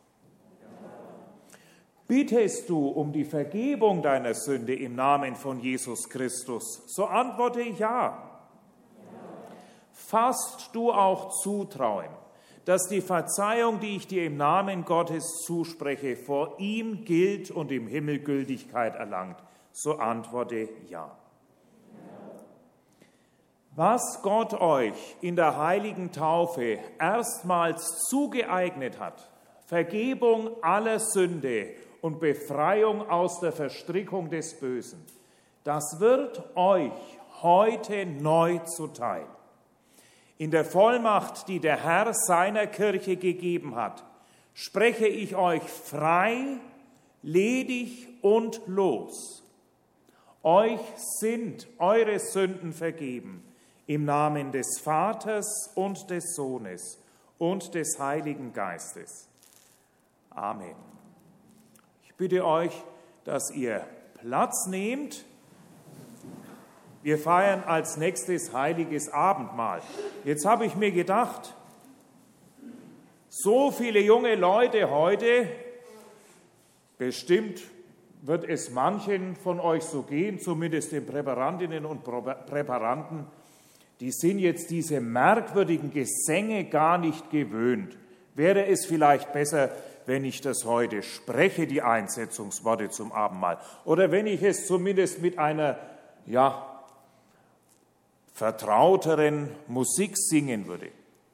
Bittest du um die Vergebung deiner Sünde im Namen von Jesus Christus, so antworte ja. Fasst du auch Zutrauen, dass die Verzeihung, die ich dir im Namen Gottes zuspreche, vor ihm gilt und im Himmel Gültigkeit erlangt, so antworte ja. Was Gott euch in der heiligen Taufe erstmals zugeeignet hat, Vergebung aller Sünde und Befreiung aus der Verstrickung des Bösen, das wird euch heute neu zuteil. In der Vollmacht, die der Herr seiner Kirche gegeben hat, spreche ich euch frei, ledig und los. Euch sind eure Sünden vergeben, im Namen des Vaters und des Sohnes und des Heiligen Geistes. Amen. Ich bitte euch, dass ihr Platz nehmt. Wir feiern als nächstes heiliges Abendmahl. Jetzt habe ich mir gedacht, so viele junge Leute heute, bestimmt wird es manchen von euch so gehen, zumindest den Präparantinnen und Präparanten, die sind jetzt diese merkwürdigen Gesänge gar nicht gewöhnt. Wäre es vielleicht besser, wenn ich das heute spreche, die Einsetzungsworte zum Abendmahl, oder wenn ich es zumindest mit einer, ja, vertrauteren Musik singen würde.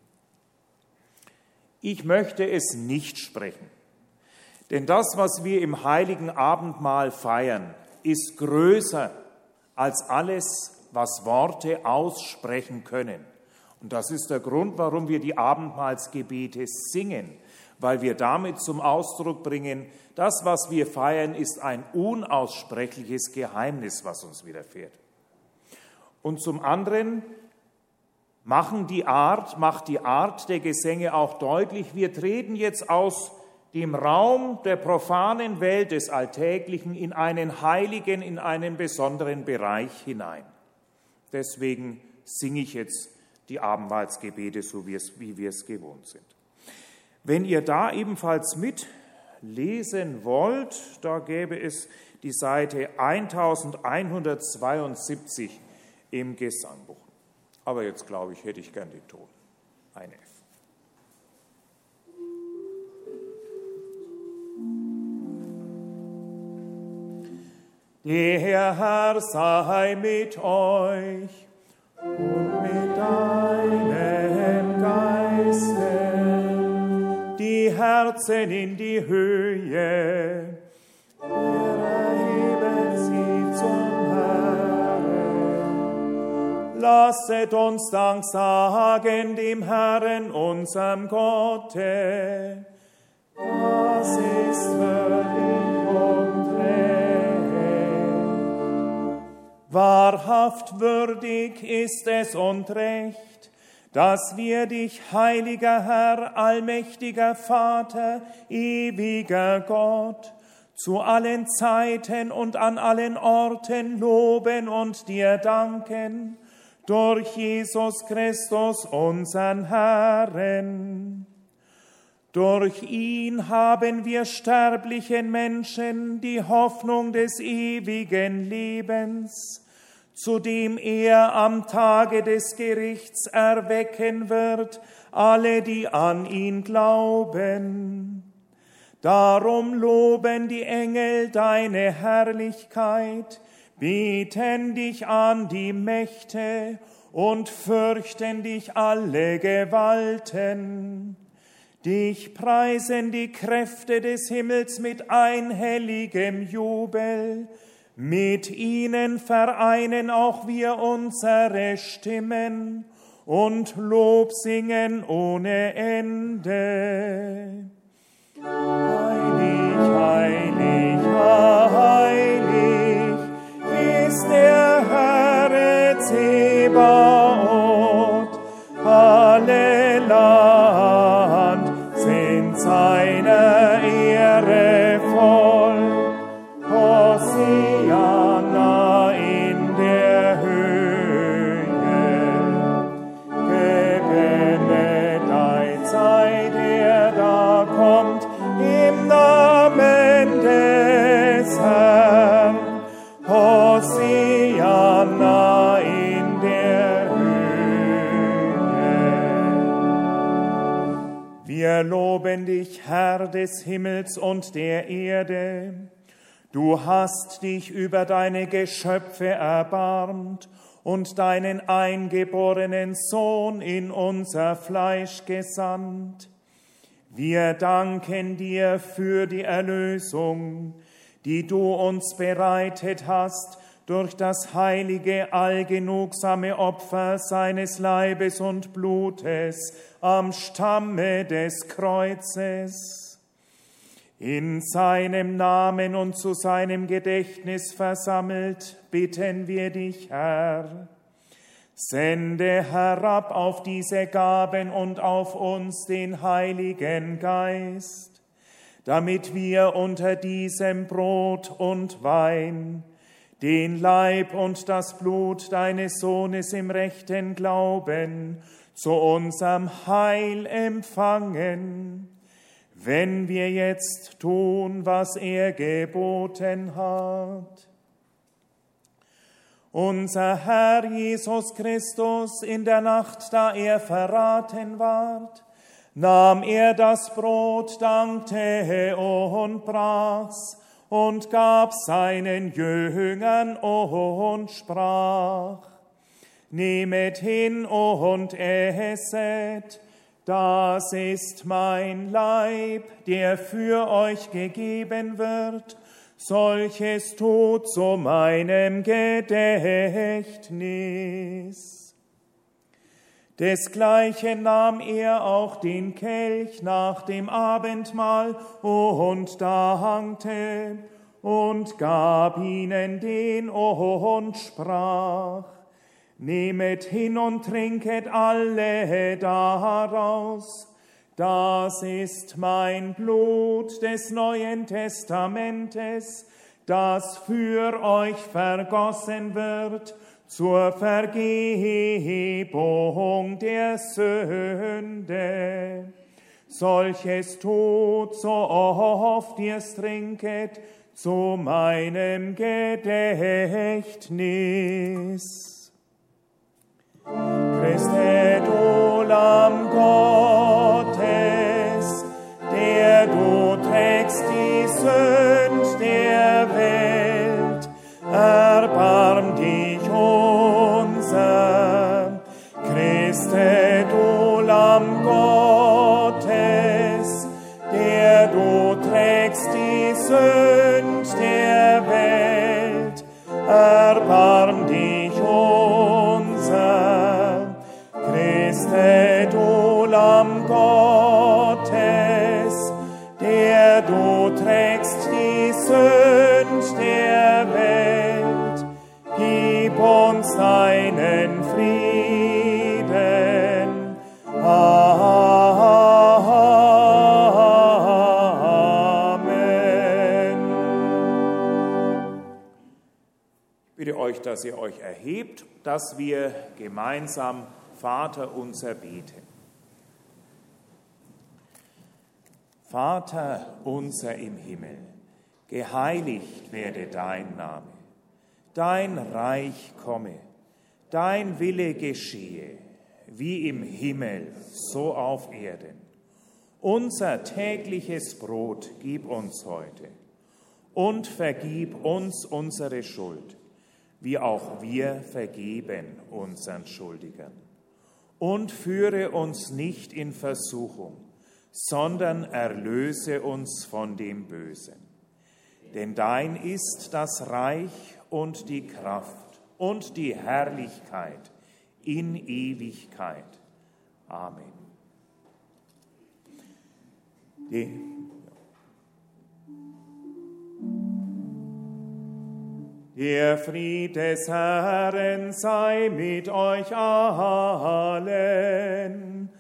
Ich möchte es nicht sprechen, denn das, was wir im heiligen Abendmahl feiern, ist größer als alles, was Worte aussprechen können. Und das ist der Grund, warum wir die Abendmahlsgebete singen, weil wir damit zum Ausdruck bringen, das, was wir feiern, ist ein unaussprechliches Geheimnis, was uns widerfährt. Und zum anderen machen die Art, macht die Art der Gesänge auch deutlich, wir treten jetzt aus dem Raum der profanen Welt des Alltäglichen in einen heiligen, in einen besonderen Bereich hinein. Deswegen singe ich jetzt die Abendmahlsgebete, so wie, es, wie wir es gewohnt sind. Wenn ihr da ebenfalls mitlesen wollt, da gäbe es die Seite elfhundertzweiundsiebzig im Gesangbuch. Aber jetzt, glaube ich, hätte ich gern den Ton. Ein F. Der Herr sei mit euch und mit deinem Geiste, die Herzen in die Höhe, erheben sie zum Herrn. Lasset uns Dank sagen dem Herrn, unserem Gotte. Das ist würdig und recht. Wahrhaft würdig ist es und recht, dass wir dich, heiliger Herr, allmächtiger Vater, ewiger Gott, zu allen Zeiten und an allen Orten loben und dir danken, durch Jesus Christus, unseren Herrn. Durch ihn haben wir sterblichen Menschen die Hoffnung des ewigen Lebens, zu dem er am Tage des Gerichts erwecken wird, alle, die an ihn glauben. Darum loben die Engel deine Herrlichkeit, Beten dich an die Mächte und fürchten dich alle Gewalten. Dich preisen die Kräfte des Himmels mit einhelligem Jubel. Mit ihnen vereinen auch wir unsere Stimmen und Lob singen ohne Ende. Heilig, heilig, heilig ist der Herr Zebaoth. Alle Land sind seiner Ehre voll. Hosianna in der Höhe. Gebenedeit sei der da kommt im Namen des Herrn. Hosianna in der Höhe. Wir loben dich, Herr des Himmels und der Erde. Du hast dich über deine Geschöpfe erbarmt und deinen eingeborenen Sohn in unser Fleisch gesandt. Wir danken dir für die Erlösung, die du uns bereitet hast durch das heilige, allgenugsame Opfer seines Leibes und Blutes am Stamme des Kreuzes. In seinem Namen und zu seinem Gedächtnis versammelt, bitten wir dich, Herr. Sende herab auf diese Gaben und auf uns den Heiligen Geist, damit wir unter diesem Brot und Wein den Leib und das Blut deines Sohnes im rechten Glauben zu unserem Heil empfangen, wenn wir jetzt tun, was er geboten hat. Unser Herr Jesus Christus, in der Nacht, da er verraten ward, nahm er das Brot, dankte und brach's und gab seinen Jüngern und sprach: Nehmet hin und esset, das ist mein Leib, der für euch gegeben wird. Solches tut zu meinem Gedächtnis. Desgleichen nahm er auch den Kelch nach dem Abendmahl und dankte und gab ihnen den und sprach: Nehmet hin und trinket alle daraus. Das ist mein Blut des Neuen Testamentes, das für euch vergossen wird zur Vergebung der Sünde. Solches tut, so oft ihr's trinket, zu meinem Gedächtnis. Christe, du Lamm Gottes, der du trägst die Sünd der Welt, erbarm dich unser. Christe, du Lamm Gottes, der du trägst die Sünd der Welt, erbarm dich unser. Christe, du Lamm Gottes, der du trägst die Sünd der Welt, gib uns deinen Frieden. Amen. Ich bitte euch, dass ihr euch erhebt, dass wir gemeinsam Vater unser beten. Vater unser im Himmel, geheiligt werde dein Name, dein Reich komme, dein Wille geschehe, wie im Himmel, so auf Erden. Unser tägliches Brot gib uns heute und vergib uns unsere Schuld, wie auch wir vergeben unseren Schuldigern. Und führe uns nicht in Versuchung, sondern erlöse uns von dem Bösen. Denn dein ist das Reich und die Kraft und die Herrlichkeit in Ewigkeit. Amen. Die Der Friede des Herrn sei mit euch allen.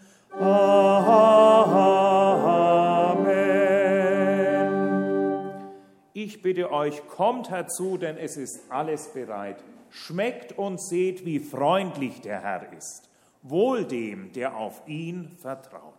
Amen. Ich bitte euch, kommt herzu, denn es ist alles bereit. Schmeckt und seht, wie freundlich der Herr ist. Wohl dem, der auf ihn vertraut.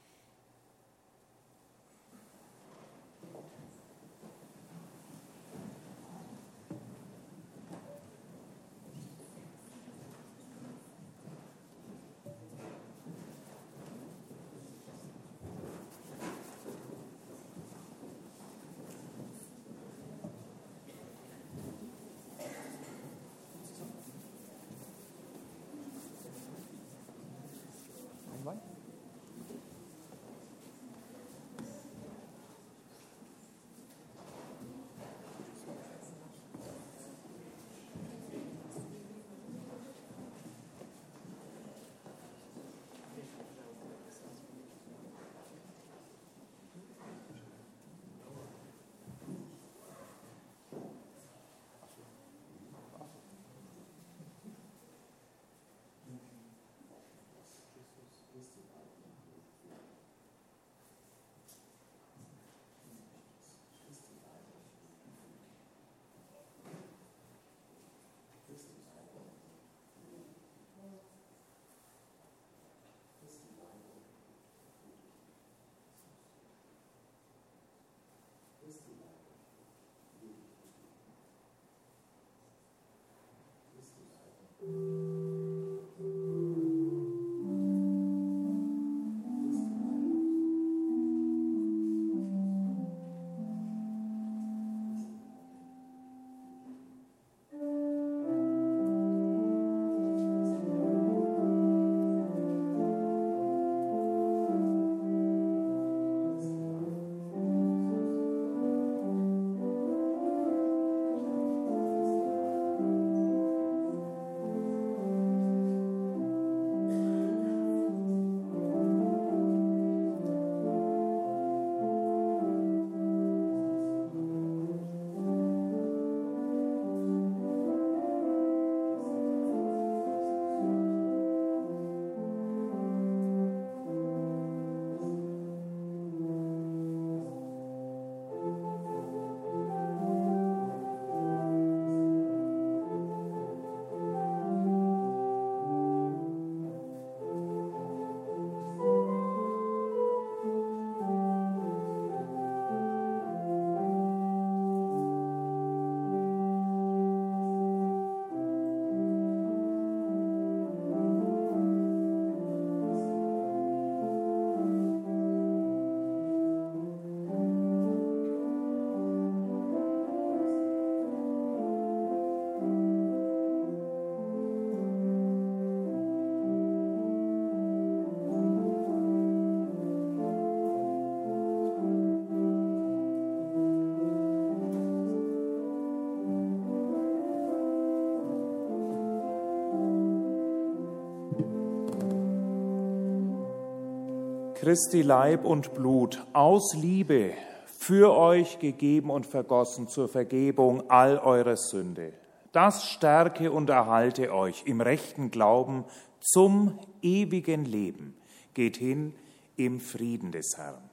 Christi Leib und Blut aus Liebe für euch gegeben und vergossen zur Vergebung all eurer Sünde. Das stärke und erhalte euch im rechten Glauben zum ewigen Leben. Geht hin im Frieden des Herrn.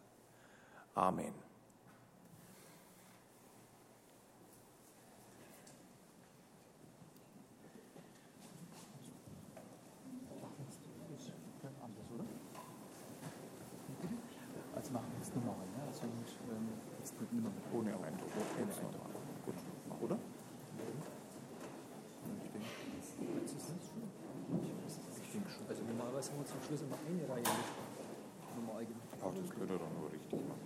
Amen. Also machen wir es normal, ne? Also mit, ähm, jetzt mit, mit, ohne Eindruck. Ohne Eindruck. Gut, oder? Ich denke, jetzt ist das schon. Ich denke schon. Also normalerweise haben wir zum Schluss immer eine Reihe mit. Normal gemacht. Ach, das könnte er doch nur richtig machen.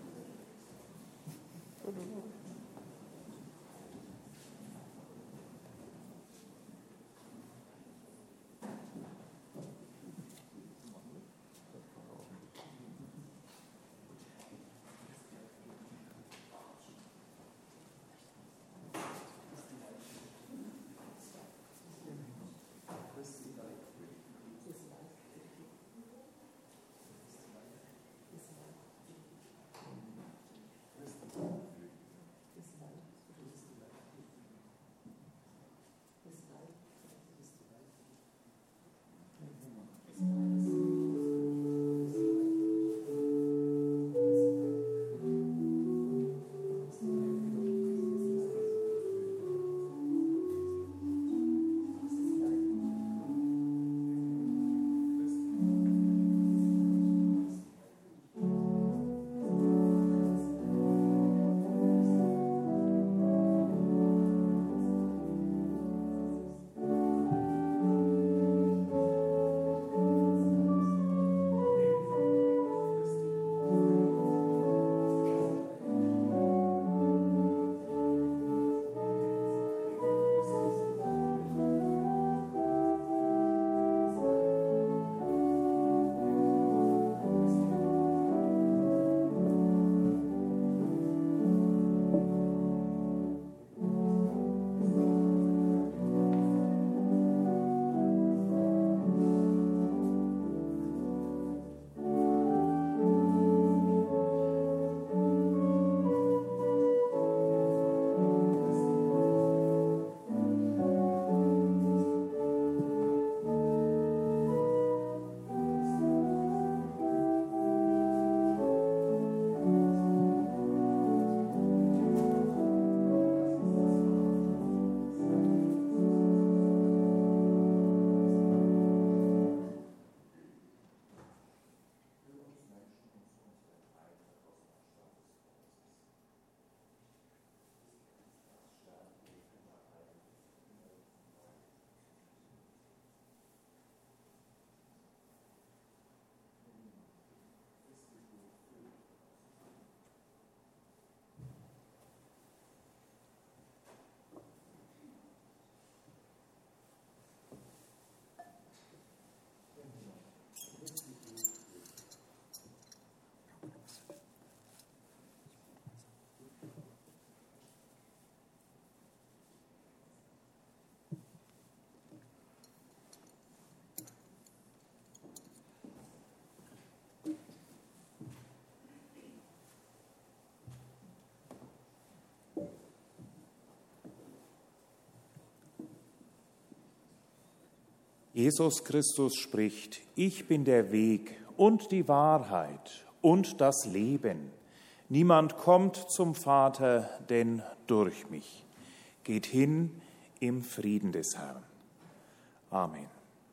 Jesus Christus spricht, ich bin der Weg und die Wahrheit und das Leben. Niemand kommt zum Vater, denn durch mich. Geht hin im Frieden des Herrn. Amen.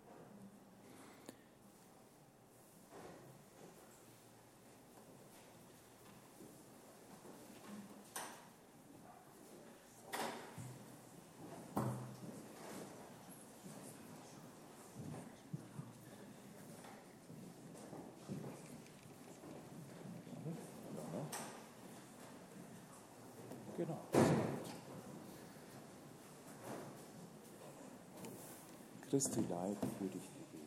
Genau. Christi Leib für dich gegeben.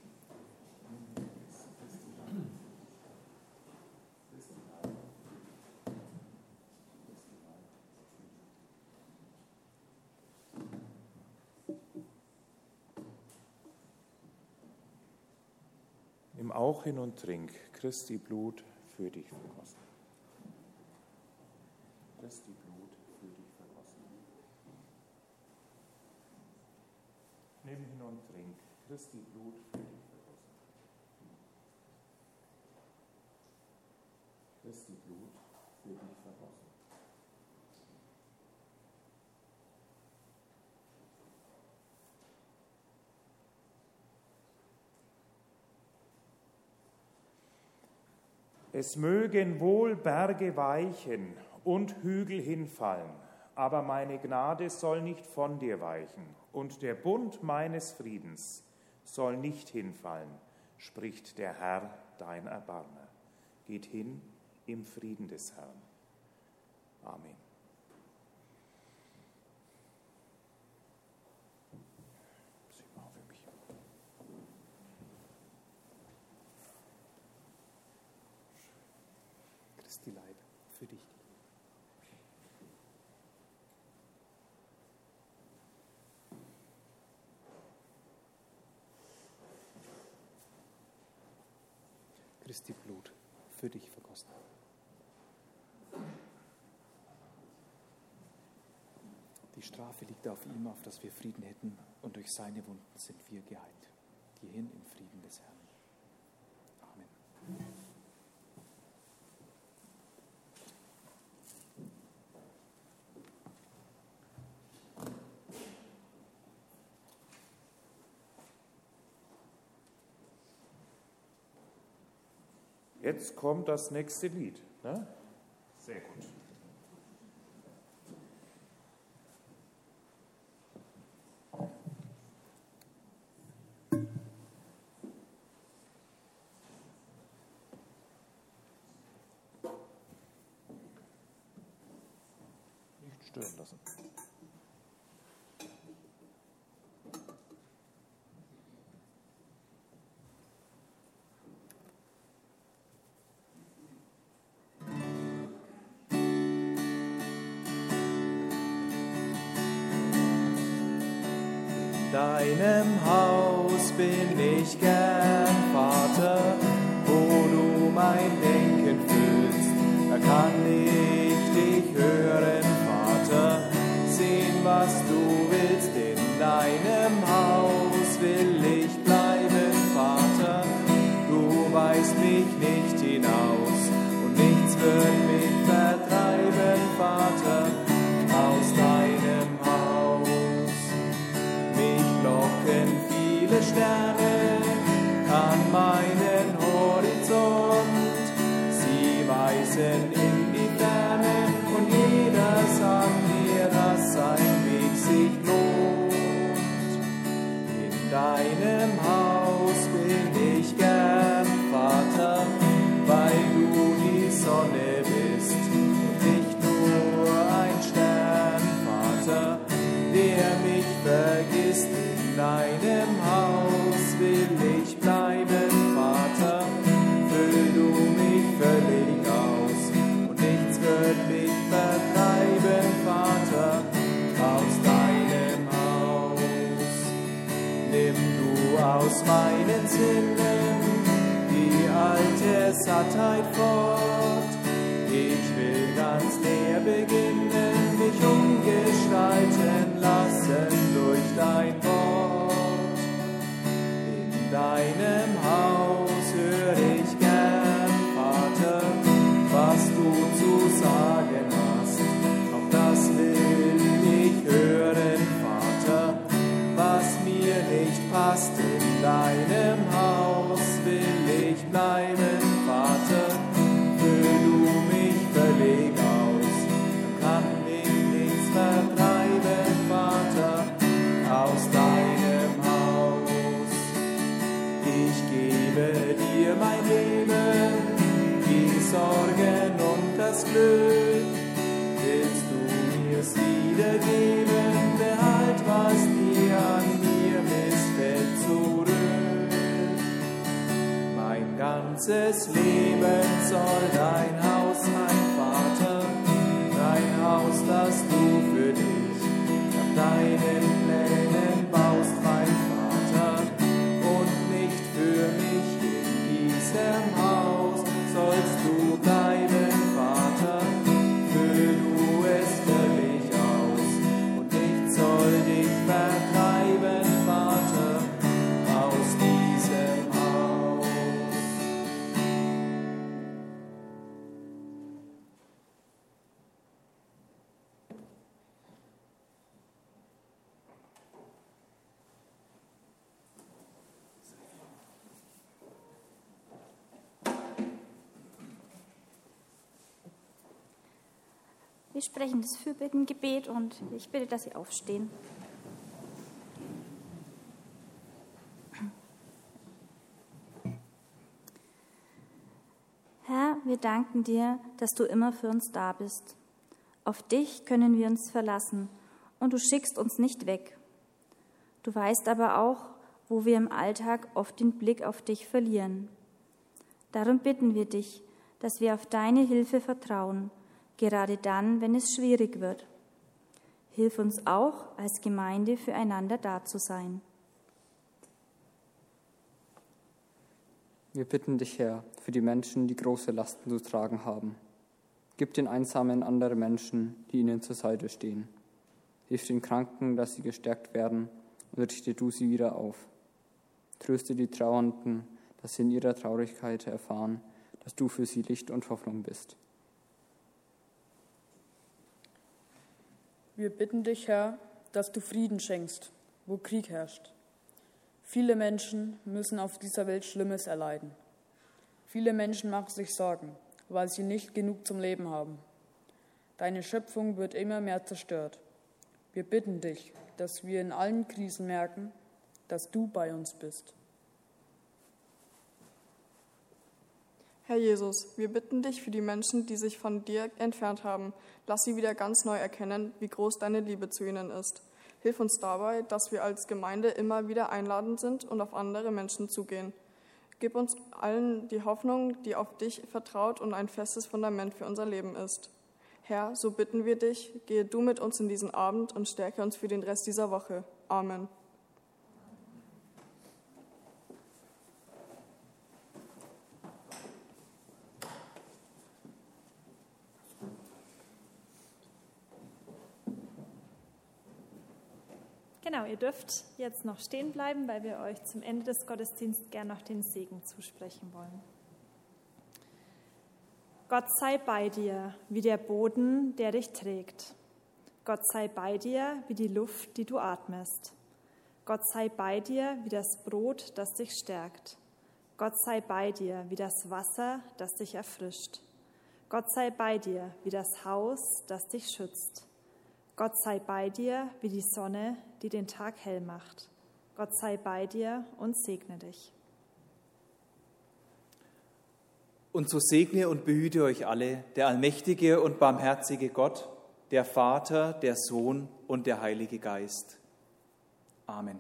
Nimm auch hin und trink Christi Blut für dich vergossen. Christi Blut für dich vergossen. Nimm hin und trink Christi Blut für dich vergossen. Christi Blut für dich vergossen. Es mögen wohl Berge weichen und Hügel hinfallen, aber meine Gnade soll nicht von dir weichen und der Bund meines Friedens soll nicht hinfallen, spricht der Herr, dein Erbarmer. Geht hin im Frieden des Herrn. Amen. Christi Leib für dich. Christi Blut für dich vergossen. Die Strafe liegt auf ihm, auf dass wir Frieden hätten, und durch seine Wunden sind wir geheilt. Geh hin im Frieden des Herrn. Amen. Jetzt kommt das nächste Lied. Ne? Sehr gut. Nicht stören lassen. Deinem Haus bin ich gern, Vater, wo du mein Denken füllst. Da kann ich dich hören, Vater, sehen, was du willst. In deinem Haus will ich bleiben, Vater. Du weist mich nicht hinaus und nichts wird mich vertreiben, Vater, aus deinem Haus. Locken viele Sterne an meinen Horizont. Sie weisen in die Ferne und jeder sagt mir, dass sein Weg sich lohnt. In deinem Haus bin ich gern, Vater, weil du die Sonne bist und nicht nur ein Stern, Vater, der mich vergisst. In deinem Haus will ich bleiben, Vater, füll du mich völlig aus und nichts wird mich vertreiben, Vater, aus deinem Haus. Nimm du aus meinen Sinnen die alte Sattheit fort, ich will ganz näher beginnen, mich umgestalten lassen durch dein Wort. deinem Haus höre ich gern, Vater, was du zu sagen hast. Auch das will ich hören, Vater, was mir nicht passt. In deinem Haus will ich bleiben, Vater, füll du mich völlig aus, dann kann mich nichts vertreiben, Vater, aus deinem Haus. Ich gebe dir mein Leben, die Sorgen und das Glück. Willst du mir's wiedergeben, behalt, was dir an mir missfällt, zurück. Mein ganzes Leben soll dein Haus sein, Vater, dein Haus, das du für dich nach deinen Plänen baust, mein Vater, und nicht für mich. In diesem Haus sollst du bleiben, Vater, füll du es völlig aus, und nichts soll dich vertreiben, Vater, aus diesem Haus. Wir sprechen das Fürbittengebet und ich bitte, dass Sie aufstehen. Herr, wir danken dir, dass du immer für uns da bist. Auf dich können wir uns verlassen und du schickst uns nicht weg. Du weißt aber auch, wo wir im Alltag oft den Blick auf dich verlieren. Darum bitten wir dich, dass wir auf deine Hilfe vertrauen, gerade dann, wenn es schwierig wird. Hilf uns auch, als Gemeinde füreinander da zu sein. Wir bitten dich, Herr, für die Menschen, die große Lasten zu tragen haben. Gib den Einsamen andere Menschen, die ihnen zur Seite stehen. Hilf den Kranken, dass sie gestärkt werden, und richte du sie wieder auf. Tröste die Trauernden, dass sie in ihrer Traurigkeit erfahren, dass du für sie Licht und Hoffnung bist. Wir bitten dich, Herr, dass du Frieden schenkst, wo Krieg herrscht. Viele Menschen müssen auf dieser Welt Schlimmes erleiden. Viele Menschen machen sich Sorgen, weil sie nicht genug zum Leben haben. Deine Schöpfung wird immer mehr zerstört. Wir bitten dich, dass wir in allen Krisen merken, dass du bei uns bist. Herr Jesus, wir bitten dich für die Menschen, die sich von dir entfernt haben. Lass sie wieder ganz neu erkennen, wie groß deine Liebe zu ihnen ist. Hilf uns dabei, dass wir als Gemeinde immer wieder einladend sind und auf andere Menschen zugehen. Gib uns allen die Hoffnung, die auf dich vertraut und ein festes Fundament für unser Leben ist. Herr, so bitten wir dich, gehe du mit uns in diesen Abend und stärke uns für den Rest dieser Woche. Amen. Genau, ihr dürft jetzt noch stehen bleiben, weil wir euch zum Ende des Gottesdienstes gern noch den Segen zusprechen wollen. Gott sei bei dir, wie der Boden, der dich trägt. Gott sei bei dir, wie die Luft, die du atmest. Gott sei bei dir, wie das Brot, das dich stärkt. Gott sei bei dir, wie das Wasser, das dich erfrischt. Gott sei bei dir, wie das Haus, das dich schützt. Gott sei bei dir, wie die Sonne, die den Tag hell macht. Gott sei bei dir und segne dich. Und so segne und behüte euch alle, der allmächtige und barmherzige Gott, der Vater, der Sohn und der Heilige Geist. Amen.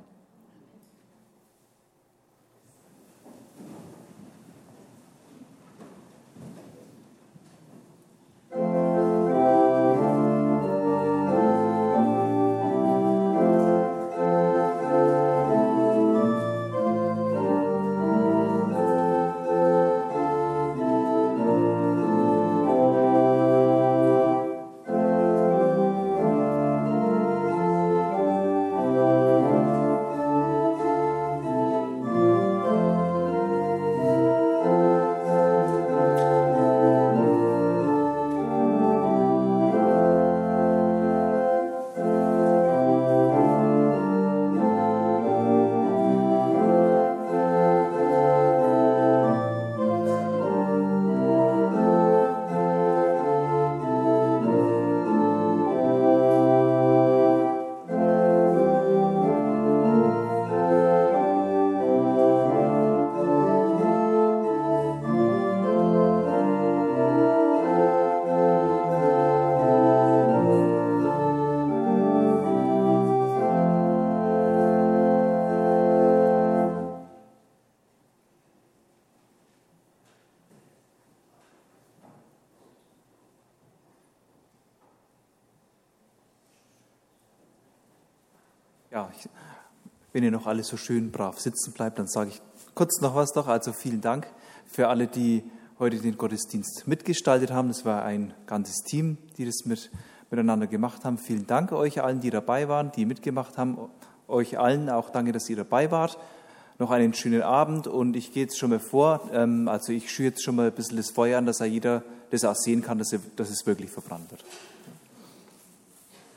Ja, ich, wenn ihr noch alle so schön brav sitzen bleibt, dann sage ich kurz noch was doch. Also vielen Dank für alle, die heute den Gottesdienst mitgestaltet haben. Das war ein ganzes Team, die das mit, miteinander gemacht haben. Vielen Dank euch allen, die dabei waren, die mitgemacht haben. Euch allen auch danke, dass ihr dabei wart. Noch einen schönen Abend und ich gehe jetzt schon mal vor. Ähm, also ich schüre jetzt schon mal ein bisschen das Feuer an, dass auch jeder das auch sehen kann, dass, er, dass es wirklich verbrannt wird.